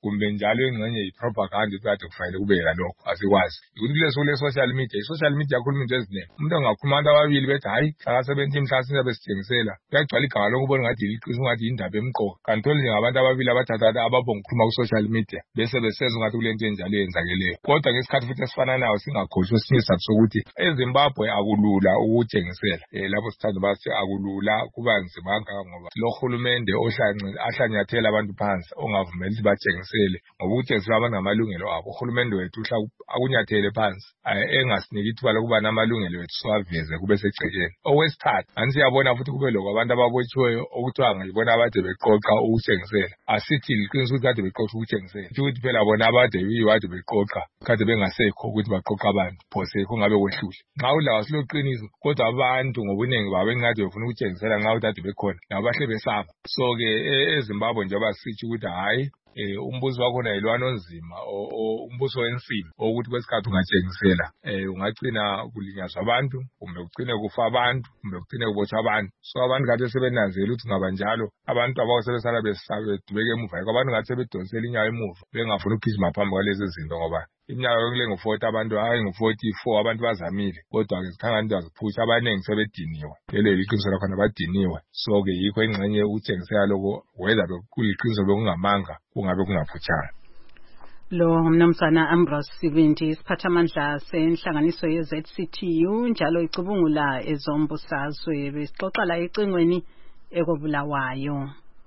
[SPEAKER 16] kumbe njalo engxenye yi-propaganda ukuthi kade kufanele kube kalokho asikwazi ukuthi kuleso le-social media i-social media yakhuluma into eziningi umuntu angakhuluma abantu ababili bethi hayi hlaka-17 mhla sizabe sithengisela kuyagcwala igama lokubona ngathi iliqiniso ngathi yindaba emqoka kanti thole ngabantu ababili abathatha ababonga ukukhuluma ku-social media bese besenza ngathi kulento enjalo eyenzakeleyo kodwa ngesikhathi futhi esifananayo singakhohlwa esinye isizathu sokuthi eZimbabwe akulula ukuthengisela lapho sithanda bathi akulula kuba nzima kangaka ngoba lo hulumende ahlanyathela abantu phansi ongavumeli ukuthi bathengisele ngoba ukuthengisela abantu ngamalungelo abo uhulumende wethu akunyathele phansi engasiniki ithuba lokuba namalungelo wethu siwaveze kube segcekeni okwesithathu ansiyabona futhi kube lokho abantu ababotshiweyo okuthiwa ngibona abade beqoqa ukuthengisela asithi liqiniso ukuthi kade beqoqa ukuthengisela ukuthi phela bona abade yiwade beqoqa kade bengasekho ukuthi baqoqa abantu phose kungabe kwehlule nxa ulawa siloqiniso kodwa abantu ngobuningi babo engade befuna ukuthengisela nxa kade bekhona nabo bahle besaba so-ke eZimbabwe njengoba sitsho ukuthi hhayi umbuso wakhona yilwana onzima umbuso wensimi ukuthi kwesikhathi ungatshengisela ungagcina kulinyazwa abantu kumbe ugcine kufa abantu kumbe ugcine kubotshwa abantu so abantu kade sebenanzela ukuthi ngaba njalo abantu abasebesala bedubeka emuva yikho abantu kade sebedonsela inyawo emuva bengafuni ukugijima phambi kwalezi zinto ngoba iminyaka yonke ngu-40 abantu hayi ngu-44 abantu bazamile kodwa-ke zikhanga into aziphusha abaningi sebediniwe lelo liqiniso lakhona badiniwe so-ke yikho engxenye ukuthengisela lokho whether kuliqiniso bekungamanga kungabe kungaphutshanga
[SPEAKER 2] lo mnumzana Ambrose Sibindi isiphathamandla senhlanganiso ye-ZCTU njalo icubungula ezombusazwe besixoxa la ecingweni ekobulawayo.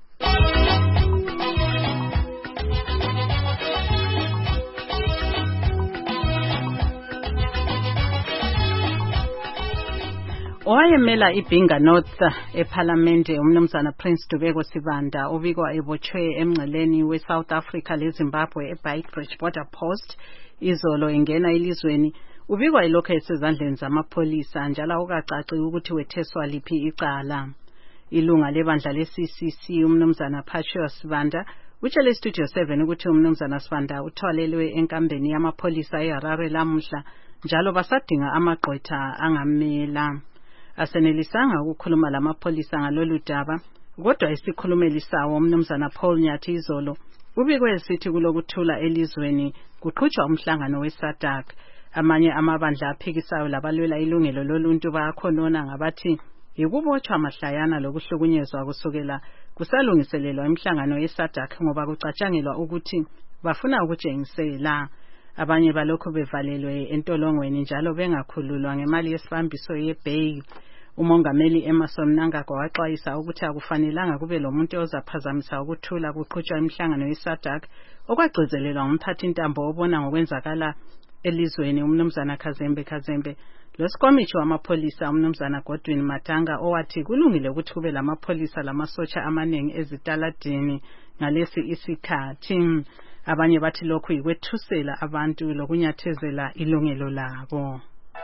[SPEAKER 2] Owayemela iBinga North eParliamente umnumzana Prince Dubeko Sibanda obikwa ebotshwe emngceleni weSouth Africa leZimbabwe eBeitbridge Border Post izolo ingena elizweni ubikwa ilokho esezandleni zamapholisa njalo ukacaci ukuthi wetheswa liphi icala. Ilunga lebandla leCCC umnumzana Patricia Sibanda utshele Studio 7 ukuthi umnumzana Sibanda uthwalelwe enkambeni yamapholisa eHarare lamuhla njalo basadinga amagqwetha angamela. Asenelisanga ukukhuluma lamapholisa ngalolu daba kodwa isikhulumeli sawo umnumzana Paul Nyathi izolo ubikwe esithi kulokuthula elizweni kuqhutshwa umhlangano weSADC amanye amabandla aphikisayo labalwela ilungelo loluntu bayakhonona ngabathi yikubotshwa mahlayana lokuhlukunyezwa kusukela kusalungiselelwa imihlangano yeSADC ngoba kucatshangelwa ukuthi bafuna ukutshengisela abanye balokho bevalelwe entolongweni njalo bengakhululwa ngemali yesibambiso yeBay. Umongameli Emmerson Mnangagwa waxwayisa ukuthi akufanelanga kube lomuntu ozaphazamisa ukuthula kuqhutshwa imihlangano yeSADC okwagcizelelwa umphathi intambo obona ngokwenzakala elizweni umnumzana Kazembe. Losikomithi wamapholisa umnumzana Godwin Matanga owathi kulungile ukuthi kube lamapholisa lamasotsha amaningi ezitaladini ngalesi isikhathi. Abanye bathi lokhu yikwethusela abantu lokunyathezela ilungelo labo.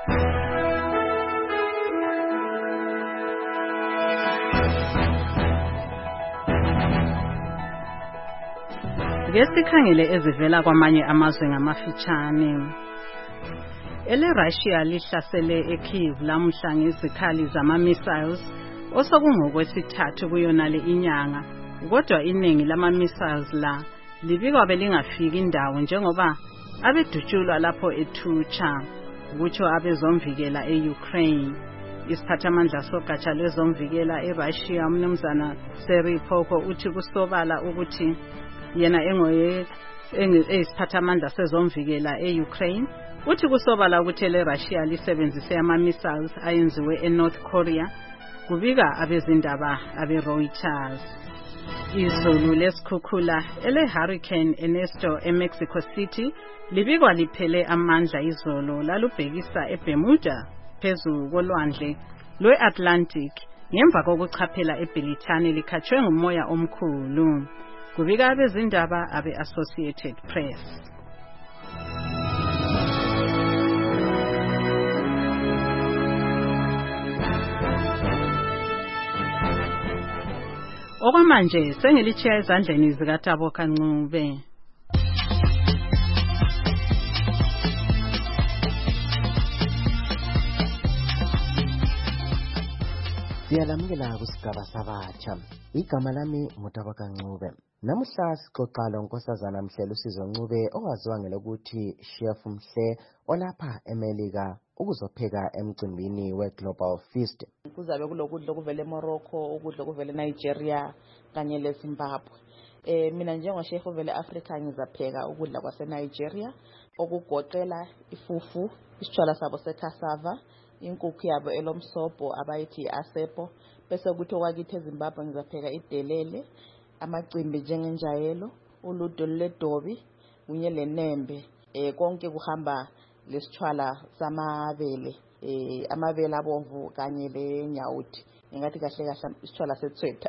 [SPEAKER 2] Ngesikhangele ezivela kwamanye amazwe ngamafitshane. Russia lihlasele eKyiv lamuhla ngezikhali zama-missiles osokungokwesithathu kuyonale inyanga kodwa iningi lama-missiles la libikwa belingafiki indawo njengoba abedutshulwa lapho eTucha kutsho abezomvikela eUkraine. Isiphathamandla sogatsha lwezomvikela eRussia umnumzana Serhiy Popko uthi kusobala ukuthi yena isiphathamandla sezomvikela eUkraine uthi kusobala ukuthi leRussia lisebenzise ama-missiles ayenziwe eNorth Korea kubika abezindaba abeReuters. Izulu lesikhukhula ele-Hurricane Ernesto eMexico City libikwa liphele amandla izolo lalubhekisa eBermuda phezu kolwandle lwe-Atlantic ngemva kokuchaphela eBrithani likhatshwe ngumoya omkhulu kubika abezindaba abe-Associated Press. Okwamanje sengilichiya ezandleni zikaTabo Kancube.
[SPEAKER 7] Siyalamukela kusigaba sabatsha. Igama lami nguTabo Kancube. Namuhla sixoxa lonkosazana Mhlelo uSizwe Ncube owaziwa ngelokuthi Chef Mhle olapha eMelika ukuzopheka emcimbini weGlobal Feast.
[SPEAKER 18] Kuzabe kulokudla okuvela eMorocco, ukudla okuvela eNigeria kanye leZimbabwe. Mina njengochef ovela eAfrica ngizapheka ukudla kwaseNigeria okugoqela ifufu, isitshwala sabo secassava, inkukhu yabo elomsobho abayithi asepo, bese kuthi okwakithi eZimbabwe ngizapheka idelele, amacimbi njengenjayelo, uludo ledobi, kunye lenembe. Konke kuhamba lesitshwala samabele, amabele abomvu kanye lenyawuthi. Ngathi kahle kahle isitshwala sethwetha.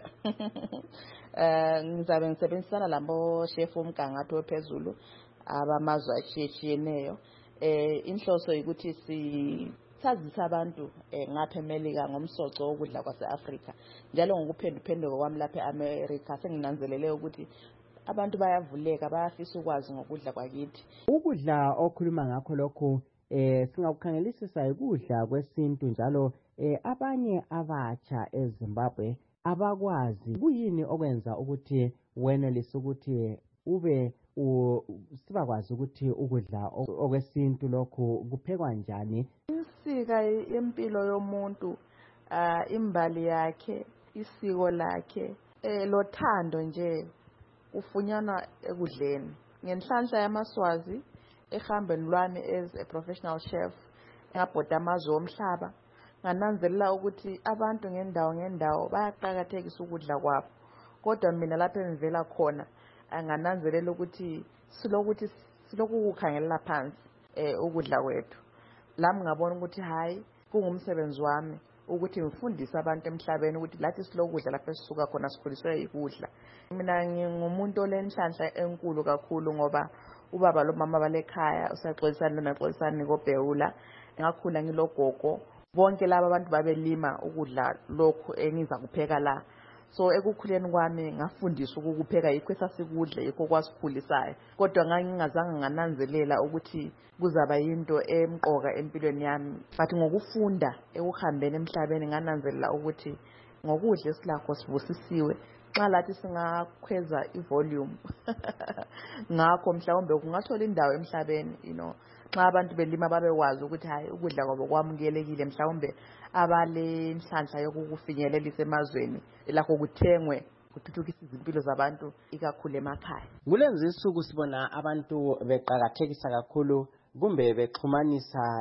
[SPEAKER 18] Ngizabe ngisebenzisana labo chef omgangatho ophezulu abamazwe atshiyeneyo. Inhloso ukuthi sazisa abantu ngapha eMelika ngomsoco wokudla kwaseAfrica. Njalo ngokuphenduphenduka kwami lapha eAmerica senginanzelele ukuthi abantu bayavuleka, bayafisa ukwazi ngokudla kwakithi.
[SPEAKER 7] Ukudla okhuluma ngakho lokho singakukhangelisisa ukudla kwesintu njalo abanye abatsha eZimbabwe abakwazi kuyini okwenza ukuthi wenelise ukuthi ube sibakwazi ukuthi ukudla okwesintu lokho kuphekwa njani.
[SPEAKER 18] Insika yempilo yomuntu, imbali yakhe, isiko lakhe, lothando nje ufunyana ekudleni. Ngenhlanhla yamaswazi ehambeni lwami as a professional chef ngabhoda amazwe omhlaba, ngananzelela ukuthi abantu ngendawo bayaqakathekisa ukudla kwabo. Kodwa mina lapha engivela khona angananzelela ukuthi siloku kukhangelela phansi ukudla kwethu. Lami ngabona ukuthi hayi kungumsebenzi wami ukuthi ngifundise abantu emhlabeni ukuthi lathi silokudla lapha sisuka khona sikhuliswe ikudla. Mina ngingumuntu olenhlanhla enkulu kakhulu ngoba ubaba lo mama balekhaya usaxolisana naxolisana ngobhewula, ngakhula ngilogogo, bonke laba abantu babelima ukudla lokhu engiza kupheka la. So ekukhuleni kwami ngafundiswa ukupheka yikho esasikudla yikho kwasikhulisayo. Kodwa ngangingazange ngananzelela ukuthi kuzaba yinto emqoka empilweni yami. But ngokufunda ekuhambeni emhlabeni ngananzelela ukuthi ngokudla esilakho sivusisiwe. Xa lathi singakhweza ivolume ngakho mhlawumbe kungathola indawo emhlabeni, xa abantu belima babekwazi ukuthi hayi ukudla kwabo kwamukelekile, mhlawumbe abalenhlanhla yokukufinyelelisa emazweni lapho kuthengwe kuthuthukisa izimpilo zabantu ikakhulu emakhaya.
[SPEAKER 7] Kulenzi insuku sibona abantu beqakathekisa kakhulu kumbe bexhumanisa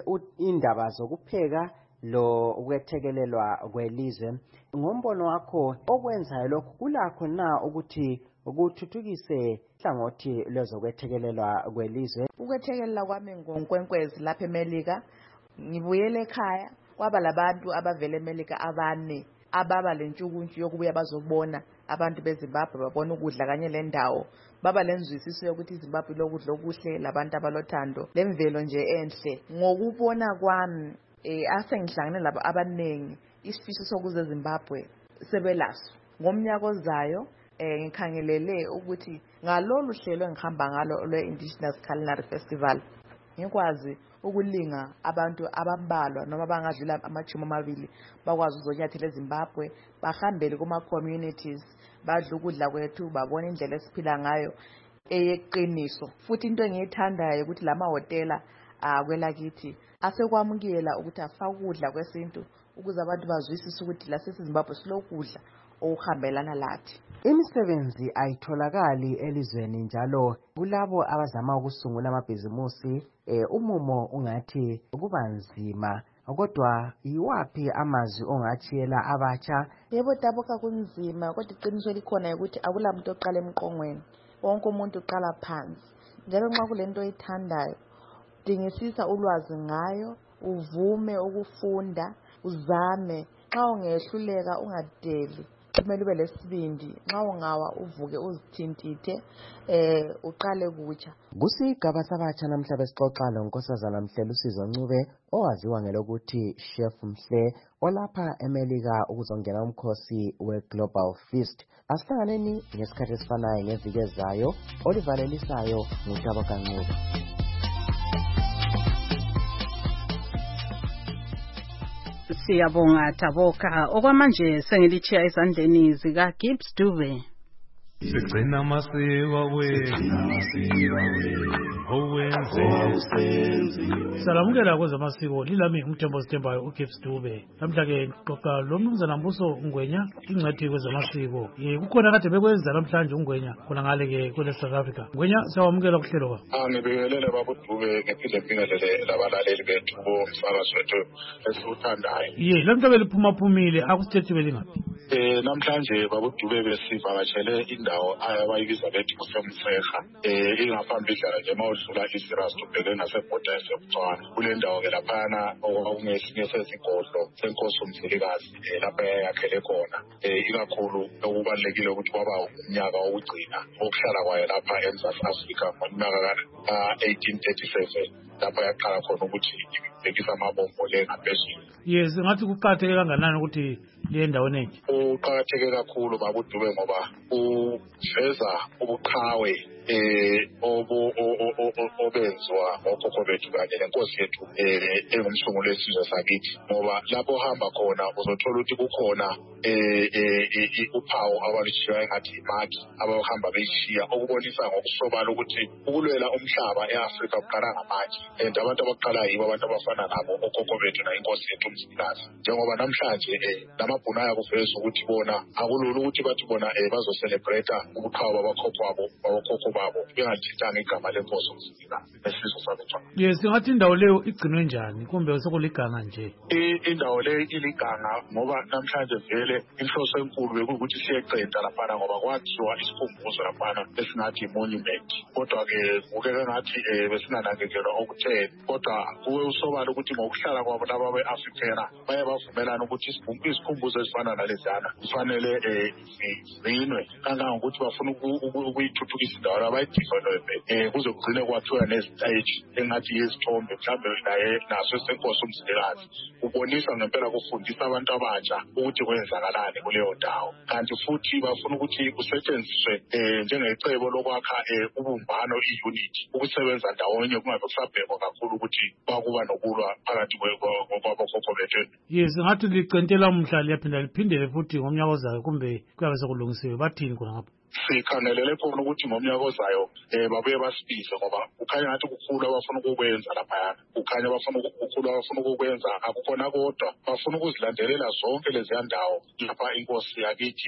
[SPEAKER 7] indaba zokupheka lo ukwethekelelwa kwelizwe. Ngombono wakho okwenzayo lokhu kulakho na ukuthi ukuthuthukise hlangothi lwezokwethekelelwa kwelizwe?
[SPEAKER 18] Ukwethekelela kwami ngonkwenkwezi lapha eMelika, ngibuyele ekhaya kwaba labantu abavela eMelika abane ababa lentshukuntshu yokubuya bazobona abantu beZimbabwe, babona ukudla kanye lendawo, baba lenzwisiso yokuthi iZimbabwe lokudla okuhle labantu abalothando lemvelo nje enhle. Ngokubona kwami asengihlangene labo abanengi isifiso sokuze eZimbabwe sebelaso. Ngomnyaka ozayo ngikhangelele ukuthi ngalolu hlelo engihamba ngalo lwe-Indigenous Culinary Festival ngikwazi ukulinga abantu abambalwa noma bangadlula ama-20 bakwazi ukuzonyathela eZimbabwe, bahambele kuma-communities, badle ukudla kwethu, babone indlela esiphila ngayo eyeqiniso. Futhi into engiyithandayo ukuthi lamahhotela kwelakithi asekwamukela ukuthi afake ukudla kwesintu ukuze abantu bazwisise ukuthi la sezimbabwe silokudla okuhambelana lathi.
[SPEAKER 7] Imisebenzi ayitholakali elizweni njalo kulabo abazama ukusungula amabhizimusi umumo ungathi kuba nzima. Kodwa yiwaphi amazwi ongatshiyela abatsha?
[SPEAKER 18] Yebo dabuka kunzima, kodwa iqiniso likhona ukuthi akulamuntu oqala emqongweni, wonke umuntu uqala phansi. Njalo nxa kulento oyithandayo dingisisa ulwazi ngayo, uvume ukufunda, uzame. Xa ungehluleka ungadeli, kumele ube lesibindi. Nxa ungawa uvuke uzithintithe, uqale kutsha.
[SPEAKER 7] Kusigaba sabatsha namhla besixoxa lonkosazana Mhlelo uSizwe Ncube owaziwa ngelokuthi Chef Mhle olapha eMelika ukuzongena umkhosi weGlobal Feast. Asihlanganeni ngesikhathi esifanayo ngeviki ezayo. Olivalelisayo nguTaboka Ncube.
[SPEAKER 2] Siyabonga Taboka. Okwamanje sengilichiya ezandleni zika Gibbs Dube.
[SPEAKER 19] sigcina amasiko
[SPEAKER 3] salamukela kwezamasiko lilami umthembo sithembayo uGibbs Dube. Namhla-ke xoxa lo mnumzana Mbuso Ngwenya ingcwethi kwezamasiko. Kukhona kade bekwenza namhlanje uNgwenya khona ngale-ke kwele South Africa. Ngwenya siyawamukela kuhlelo ka.
[SPEAKER 20] Ngibingelele baba Dube ngiphinde ngibingelele labalaleli bethu bomsakazo wethu esiwuthandayo.
[SPEAKER 3] Le nto beliphumaphumile akusithethe belingaphi?
[SPEAKER 20] Namhlanje baba Dube besivakashele indawo abayibiza bethi kusemseha ingaphambidlana nje mawudlula isirasi ubheke nasebhoda yaseBotswana kule ndawo ke laphana okungesinye sezigodlo senkosi uMzilikazi lapha yakhele khona ikakhulu okubalekile ukuthi kwaba umnyaka wokugcina okuhlala kwayo lapha eMzantsi Afrika ngonyaka ka-1837 lapha yaqala khona ukuthi ibhekisa amabombo le ngaphezulu.
[SPEAKER 3] Yes, ngathi kuqakatheke kanganani ukuthi le ndawo nenje?
[SPEAKER 20] Uqakatheke kakhulu baba uDube ngoba uveza ubuqhawe obenziwa ngokhokho bethu kanye nenkosi yethu engumsunguli wesizwe sakithi ngoba lapho ohamba khona uzothola ukuthi kukhona uphawu abalushiya engathi imaki abahamba beyishiya okubonisa ngokusobala ukuthi ukulwela umhlaba eAfrika kuqala ngamanje and abantu abaqalayo yibo abantu abafana nabo okhokho bethu na inkosi yethu uMzilikazi njengoba namhlanje lamabhunaya kuveza ukuthi bona akulula ukuthi bathi bona bazocelebrate ubuqhawe babakhokho babo bengathintanga igama lenkosi uMzilikazi nesizwe sabeTswana.
[SPEAKER 3] Yes, ngathi indawo leyo igcinwe njani kumbe sekuliganga nje?
[SPEAKER 20] Indawo leyo iliganga ngoba namhlanje vele inhloso enkulu bekuwukuthi siyecenta laphana ngoba kwakhiwa isikhumbuzo laphana esingathi monument kodwa-ke kubukeka ngathi besinganakekelwa okutheni kodwa kuwe usobala ukuthi ngokuhlala kwabo laba be-Afrikana baye bavumelana ukuthi isikhumbuzo ezifana naleziyana kufanele zigcinwe kangangokuthi bafuna ukuyithuthukisa indawo abayidevelophe kuze kugcine kwakhiwa neziteji engathi yezithombe mhlawumbe naye naso senkosi uMzilikazi ubonisa ngempela kufundisa abantu abatsha ukuthi kwenzakalani kuleyo ndawo kanti futhi bafuna ukuthi kusetshenziswe njengecebo lokwakha ubumbano i-unity ukusebenza ndawonye kungabe kusabhekwa kakhulu ukuthi kwakuba nokulwa phakathi kwabokhokho bethu.
[SPEAKER 3] Yes, ngathi licentela umhla liyaphinda liphindele futhi ngomnyaka ozayo kumbe kuyabe sekulungisiwe bathini khona ngapha?
[SPEAKER 20] Sikhangelele khona ukuthi ngomnyaka ozayo babuye basibize ngoba kukhanya ngathi kukhulu abafuna ukukwenza laphayana kukhanya kukhulu abafuna ukukwenza akukhona kodwa bafuna ukuzilandelela zonke leziya ndawo lapha inkosi yakithi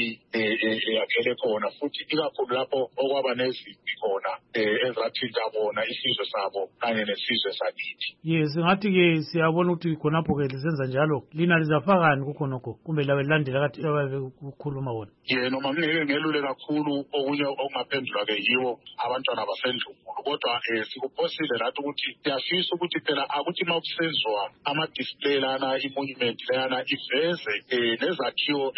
[SPEAKER 20] eyakhele khona futhi ikakhulu lapho okwaba nezimpi khona ezathinta bona isizwe sabo kanye nesizwe sakithi.
[SPEAKER 3] Yes, ngathi-ke siyabona ukuthi khonapho-ke lisenza njalo lina lizafakani kukhonokho kumbe labe lilandela kathi kukhuluma wona?
[SPEAKER 20] Noma ngeke ngelule kakhulu okunye okungaphendulwa-ke yiwo abantwana basendlungulo kodwa sikuphosile lathi ukuthi siyafisa ukuthi phela akuthi uma kusenziwa ama-display lana i-monument lana iveze nezakhiwo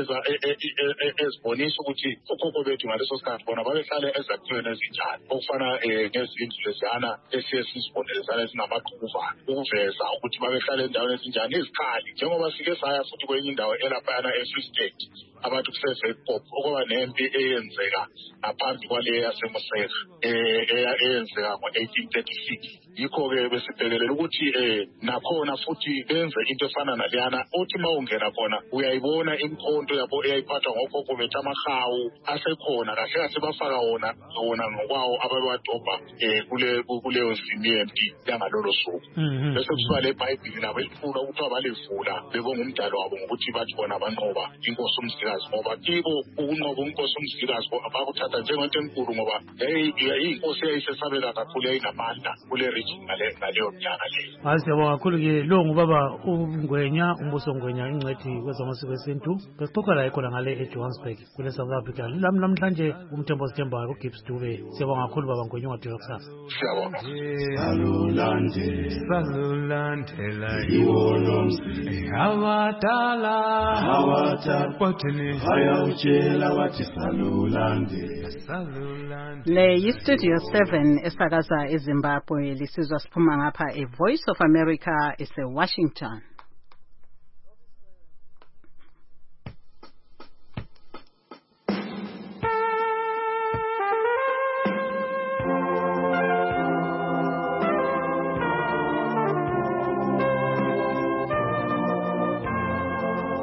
[SPEAKER 20] ezibonisa ukuthi okhokho bethu ngaleso sikhathi bona babehlale ezakhiweni ezinjani okufana ngezindlu leziyana esiye sizibone leziyana ezingamaqhubuvana ukuveza ukuthi babehlale endaweni ezinjani izikhali njengoba sike saya futhi kwenye indawo elaphayana e-Free State abantu kuseZekop okwaba nempi eyenzeka ngaphambi kwaleyo yaseMosera eyenzeka ngo-1836 yikho-ke besibhekelela ukuthi nakhona futhi benze into efana naliyana othi uma ungena khona uyayibona imkhonto yabo eyayiphathwa ngokhokho bethu amahawu asekhona kahle kahle bafaka wona ngokwawo abawadobha kuleyo nsimbi yempi yangalolo suku bese kusuka le Bhayibhili nabo elifuna ukuthi abalivula bekongumdalo wabo ngokuthi bathi bona banqoba inkosi uMzilikazi ngoba kibo ukunqoba inkosi uMzilikazi bakuthatha njengento enkulu ngoba yayiyinkosi eyayisesabeka kakhulu yayinamandla kule region ngaleyo mnyaka leyo.
[SPEAKER 3] Hayi siyabonga kakhulu-ke lo ngubaba uNgwenya uMbuso Ngwenya ingcwethi kwezamasiko esintu besixoxa laye khona ngale eJohannesburg kule South Africa. Lami namhlanje umthembo sithembayo uGibbs Dube. Siyabonga kakhulu baba Ngwenya ungadela kusasa.
[SPEAKER 20] Siyabonga.
[SPEAKER 19] Salulandela abadala
[SPEAKER 21] bayawutshela wathi salulandela.
[SPEAKER 2] Le yi-Studio 7 esakaza eZimbabwe lisizwa siphuma ngapha eVoice of America ese-Washington.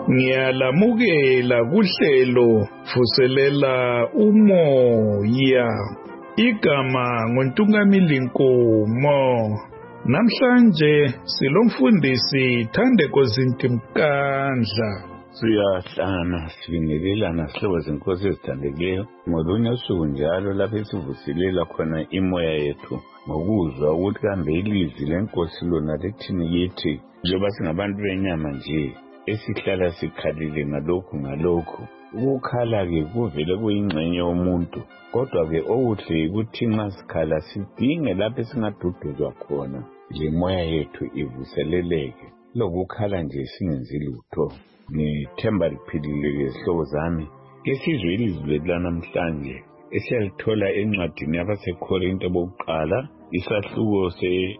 [SPEAKER 1] Ngiyalamukela kuhlelo vuselela umoya. Igama nguNtungamili Nkomo. Namhlanje silomfundisi Thandeko Zintimkandla.
[SPEAKER 22] Siyahlangana sibingelelana sihlobo zenkosi ezithandekileyo ngolunye usuku njalo lapho esivuselela khona imoya yethu ngokuzwa ukuthi kambe ilizwi lenkosi lona lithini kithi njengoba singabantu benyama nje esihlala sikhalile ngalokhu. Ukukhala-ke kuvele kuyingxenye yomuntu, kodwa-ke okuhle ukuthi nxa sikhala sidinge lapho esingaduduzwa khona le moya yethu ivuseleleke. Lokukhala nje singenzi lutho. Ngithemba liphilile-ke zihlobo zami. Kesizwe ilizwi lethu lanamhlanje esiyalithola encwadini yabaseKorinte bokuqala isahluko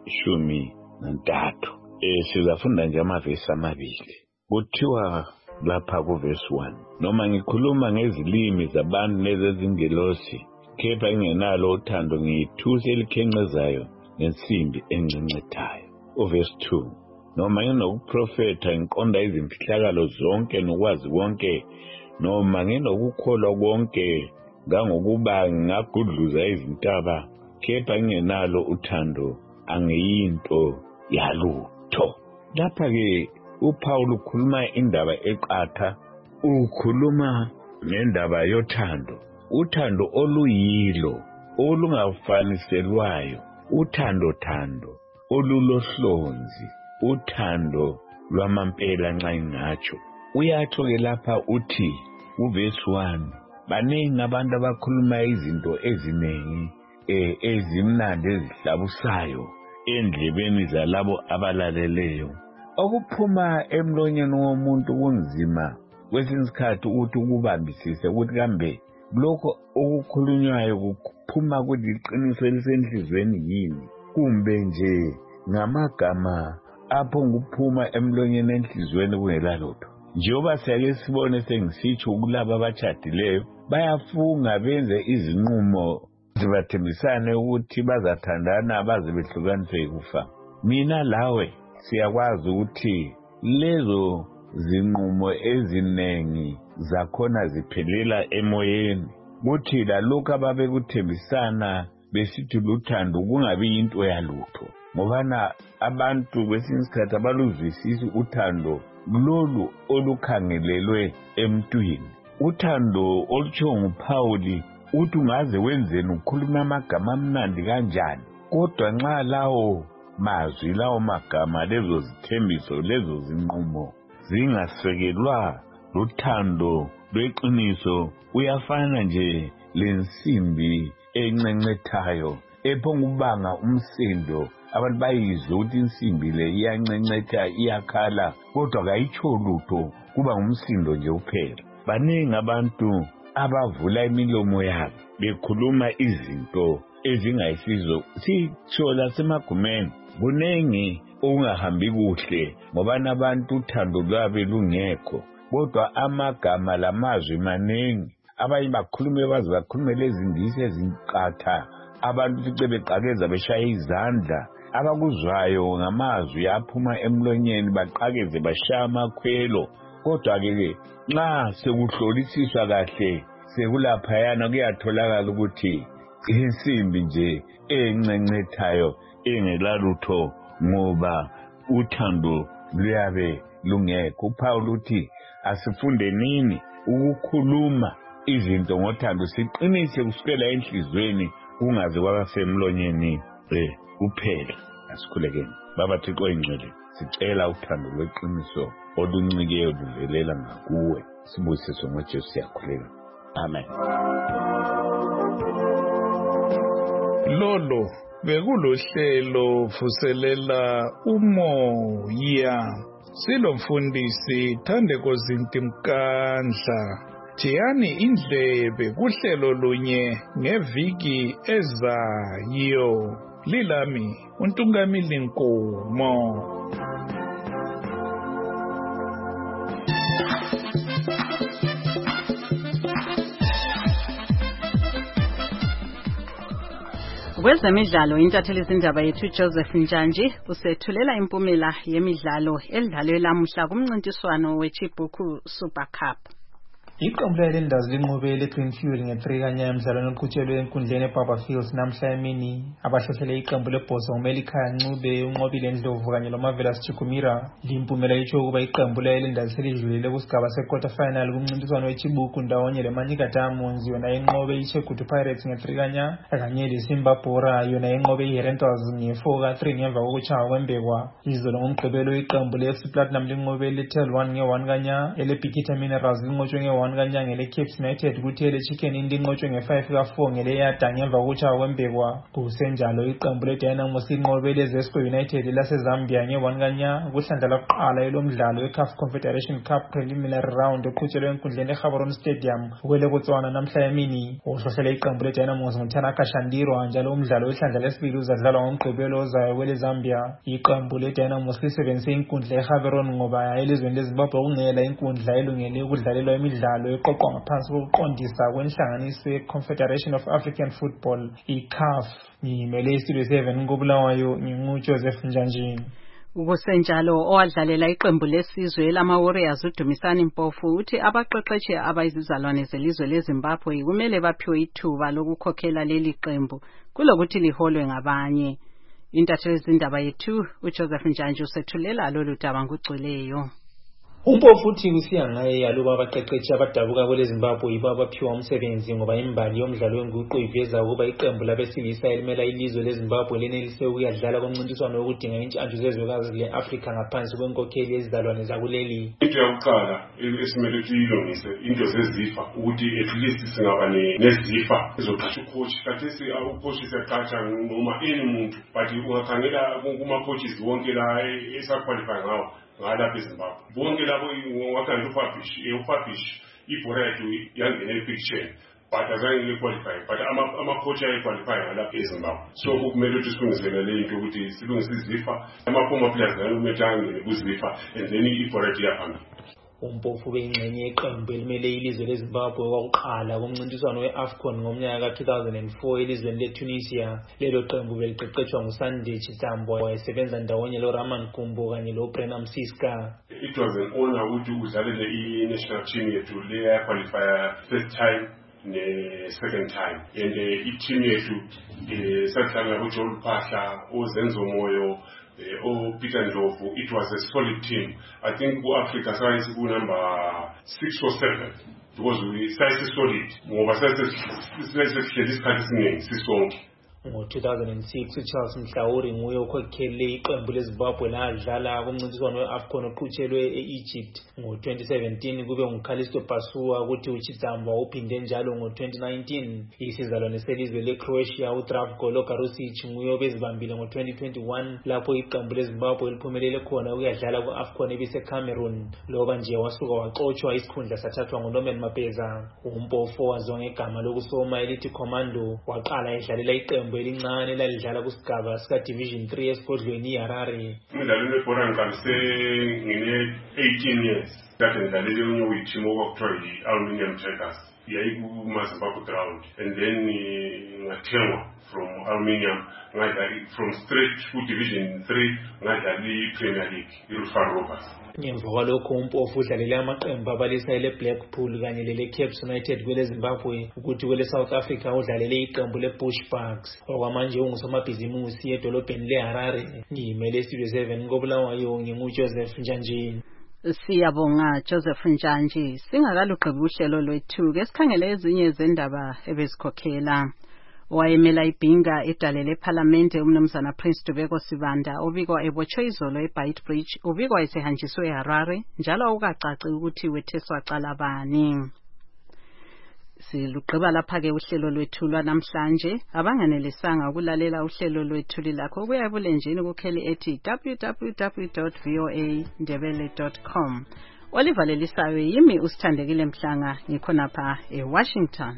[SPEAKER 22] se-13. Sizafunda nje amavesi amabili. Kuthiwa lapha kuvesi 1, noma ngikhuluma ngezilimi zabantu nezezingelosi, kepha ingenalo uthando ngiyithusi elikhencezayo ngensimbi encencethayo. Uvesi 2, noma nginokuprofetha ngiqonda izimfihlakalo zonke nokwazi konke, noma nginokukholwa konke ngangokuba ngingagudluza izintaba, kepha ingenalo uthando angiyinto yalutho. Lapha-ke uPaul ukhuluma indaba eqatha, ukhuluma ngendaba yothando, uthando oluyilo olungafaniselwayo, uthando olulohlonzi, uthando lwamampela nxa ingatsho. Uyatsho-ke lapha uthi uvesi 1, baningi abantu abakhuluma izinto ezinengi ezimnandi ezihlabusayo endlebeni zalabo abalaleleyo. Okuphuma emlonyeni womuntu kunzima kwesinye isikhathi ukuthi ukubambisise ukuthi kambe lokho okukhulunywayo kuphuma kuliqiniso elisenhlizweni yini, kumbe nje ngamagama aphonguphuma emlonyeni enhlizweni kungela lutho. Njengoba siyake sibone sengisitsho kulabo abatshadileyo bayafunga benze izinqumo zibathembisane ukuthi bazathandana baze behlukaniswe kufa. Mina lawe siyakwazi ukuthi lezo zinqumo ezinengi zakhona ziphelela emoyeni, kuthi lalokho ababekuthembisana besithi luthando kungabi yinto yalutho, ngobana abantu kwesinye isikhathi abaluzwisisi uthando lolu olukhangelelwe emntwini. Uthando olutshiwo nguPaul uthi ungaze wenzeni ukhuluma amagama amnandi kanjani, kodwa nxa lawo mazwi lawo magama lezo zithembiso lezo zinqumo zingasekelwa luthando lweqiniso, uyafana nje lensimbi encencethayo ephongubanga umsindo. Abantu bayizwe ukuthi insimbi le iyancencetha iyakhala, kodwa kayitsho lutho, kuba ngumsindo nje uphela. Baningi abantu abavula imilomo yabo bekhuluma izinto ezingayisizo. Sitsho lasemagumeni kunengi okungahambi kuhle ngoba abantu uthando lwabe lungekho, kodwa amagama lamazwi manengi. Abanye bakhulume baze bakhulume lezi ndisi ezinqatha, abantu fice beqakeza beshaya izandla. Abakuzwayo ngamazwi aphuma emlonyeni baqakeze bashaya amakhwelo, kodwa-ke nxa sekuhlolisiswa kahle sekulaphayana kuyatholakala ukuthi insimbi nje encencethayo engelalutho, ngoba uthando luyabe lungekho. uPaul uthi asifunde nini ukukhuluma izinto ngothando, siqinise kusukela enhlizweni kungaze kwabasemlonyeni kuphela. Asikhulekeni. Baba Thixo oyingcwele, sicela uthando lweqiniso oluncikeyo luvelela ngakuwe, sibusise ngoJesu siyakhuleka. Amen.
[SPEAKER 1] Lolo bekulohlelo vuselela umoya. Silomfundisi Thandeko Zintimkandla. Thiyani indlebe kuhlelo lunye ngeviki ezayo. Lilami uNtungamili Nkomo.
[SPEAKER 2] Kwezemidlalo intatheli izindaba yethu Joseph Njanji usethulela impumela yemidlalo elidlalwe lamuhla kumncintiswano weChibuku Super Cup.
[SPEAKER 17] Iqembu lelendazi linqobe leGreenfield nge-3 kanye emidlalweni oqhutshelwe enkundleni eBaba Fields namhla emini. Abahlohlele iqembu lebhosa uMelikhaya Ncube, uNqobile Ndlovu kanye loMarvelous Chikumira. Limpumela itsho ukuba iqembu lelendazi selidlulile kusigaba se-quarter final kumncintiswano weChibuku ndawonye leManyika Diamonds yona inqobe iChegutu Pirates nge-3 kanye leSimba Bora yona inqobe iHerentals nge-4-3 ngemva kokuchaya kwembekwa. Izolo ngomgqibelo iqembu leFC Platinum linqobe leTel 1 nge-1 eleBikita Minerals linqotshwe nge-1 eleCapes United kuthi eleChicken Inn linqotshwe nge-5-4 ngeleYada ngemva kokuchaya kwembekwa. Kusenjalo iqembu leDynamos linqobe leZesco United laseZambia nge-1 kuhlandla lokuqala elomdlalo weCAF Confederation Cup preliminary round oqhutshelwe enkundleni eGaborone Stadium kweleBotswana namhla emini. Ohlohlele iqembu leDynamos nguThanaka Shandirwa njalo umdlalo wehlandla lesibili uzadlalwa ngomgqibelo ozayo kweleZambia. Iqembu leDynamos lisebenzise inkundla eGaborone ngoba elizweni leZimbabwe kungela inkundla elungele ukudlalelwa imidlalo eqoqwa ngaphansi kokuqondisa kwenhlanganiso ye-Confederation of African Football i-CAF. Ngimele iStudio 7 koBulawayo nginguJoseph Njanji.
[SPEAKER 2] Kusenjalo owadlalela iqembu lesizwe lama-Warriors uDumisani Mpofu uthi abaqeqeshi abayizizalwane zelizwe leZimbabwe kumele baphiwe ithuba lokukhokhela leli qembu kulokuthi liholwe ngabanye. Intatheli izindaba yethu uJoseph Njanji usethulela lolu daba ngugcweleyo.
[SPEAKER 17] Umpofu uthi kusiya ngaye yaluba abaqeqeshi abadabuka kweleZimbabwe yibo abaphiwa umsebenzi ngoba imbali yomdlalo wenguqu iveza ukuba iqembu labesilisa elimela ilizwe leZimbabwe lenelise ukuyadlala komncintiswano wokudinga intshantshu zezwekazi le-Afrika ngaphansi kwenkokheli yezizalwane zakuleli.
[SPEAKER 5] Into yokuqala esimele siyilungise into zezifa ukuthi at least singaba nezifa ezoqasha ucoach kathesi ucoach seqasha noma any muntu but ungakhangela kuma-coaches wonke la esaqualify ngawo ngala eZimbabwe bonke labo wakanje ufabish ibhora yethu yangena epicture but azange qualify but ama-coach ayequalify ngala eZimbabwe. So kumele ukuthi silungiselele into ukuthi silungise izifa ama-former players kumele angene kuzifa and then ibhora yethu iyaphambili.
[SPEAKER 17] Umpofu beyingxenye yeqembu elimele ilizwe leZimbabwe kwakuqala kumncintiswano we-AFCON ngomnyaka ka-2004 elizweni leTunisia. Lelo qembu beliqeqeshwa nguSandy Chitambo wayesebenza ndawonye loRaman Kumbo kanye loBrenham Siska.
[SPEAKER 5] It was an honor ukuthi udlalele i-national team yethu leyaqualifya first time ne-second time and i-team yethu sadlala laboJoel Phahla, oZenzo Moyo, Peter Ndlovu. It was a solid team. I think Africa size number 6 or 7 because we size solid. Ngoba size isikhathi esiningi sisonke.
[SPEAKER 17] Ngo-2006 uCharles Mhlawuri nguye okhokhele iqembu leZimbabwe ladlala kumncintiswano we-AFCON oqhutshelwe e-Egypt. Ngo-2017 kube nguKalisto Pasua ukuthi uChitambo uphinde njalo ngo-2019. Isizalwane selizwe leCroatia uDravko Logarusic nguye obezibambile ngo-2021 lapho iqembu leZimbabwe liphumelele khona ukuyadlala ku-AFCON ebiseCameroon. Loba nje wasuka waxotshwa isikhundla sathathwa nguNorman Mapeza. Umpofu waziwa ngegama lokusoma elithi Commando waqala edlalela iqembu elincane lalidlala kusigaba sika-Division 3 esigodlweni iHarare.
[SPEAKER 5] Umdlalo webhola ngiqalise ngine-18 years kade ngidlalele unye uyiteam okwakuthiwa yi-Aluminium Tigers yayikumaZimbabwe ground and then ngathengwa from Aluminium ngadlala from straight ku-Division 3 ngadlala i-Premier League iRufaro Rovers.
[SPEAKER 17] Ngemva kwalokho Umpofu udlalele amaqembu abalisa eleBlackpool kanye leleCapes United kweleZimbabwe ukuthi kweleSouth Africa udlalele iqembu leBushbucks. Okwamanje ungusomabhizimusi edolobheni leHarare. Ngimele iStudio 7 koBulawayo nginguJoseph Njanji.
[SPEAKER 2] Siyabonga Joseph Njanji. Singakaluqebi uhlelo lwethu ke sikhangele ezinye zendaba ebezikhokhela. Wayemela ibhinga edalele eParliamente umnumzana Prince Dubeko Sibanda obikwa ebotshwe izolo eBeitbridge ubikwa esehanjiswe eHarare njalo akukacaci ukuthi wetheswa cala bani. Siluqeba lapha ke uhlelo lwethu lwanamhlanje. Abanganelisanga ukulalela uhlelo lwethu lilakho kuya ebulenjini kukheli ethi www.voandebele.com. Olivalelisayo yimi usithandekile Mhlanga ngikhonapha eWashington.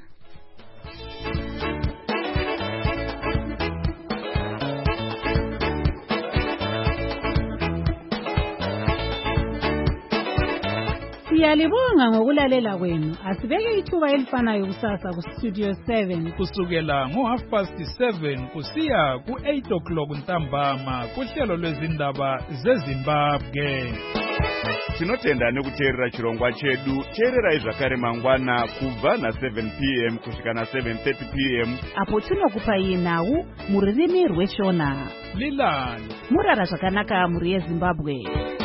[SPEAKER 2] Siyalibonga ngokulalela kwenu. Asibeke ithuba elifanayo kusasa ku Studio 7
[SPEAKER 1] kusukela ngo7:30 kusiya ku8 o'clock ntambama kuhlelo lwezindaba zeZimbabwe.
[SPEAKER 11] Tinotenda nekuteerera chirongwa chedu. Teererai zvakare mangwana kubva na7 p.m. kusvika na7:30 p.m.
[SPEAKER 6] apo tinokupai nhau mururimi rweshona.
[SPEAKER 1] Lilani
[SPEAKER 6] murara zvakanaka muri yeZimbabwe.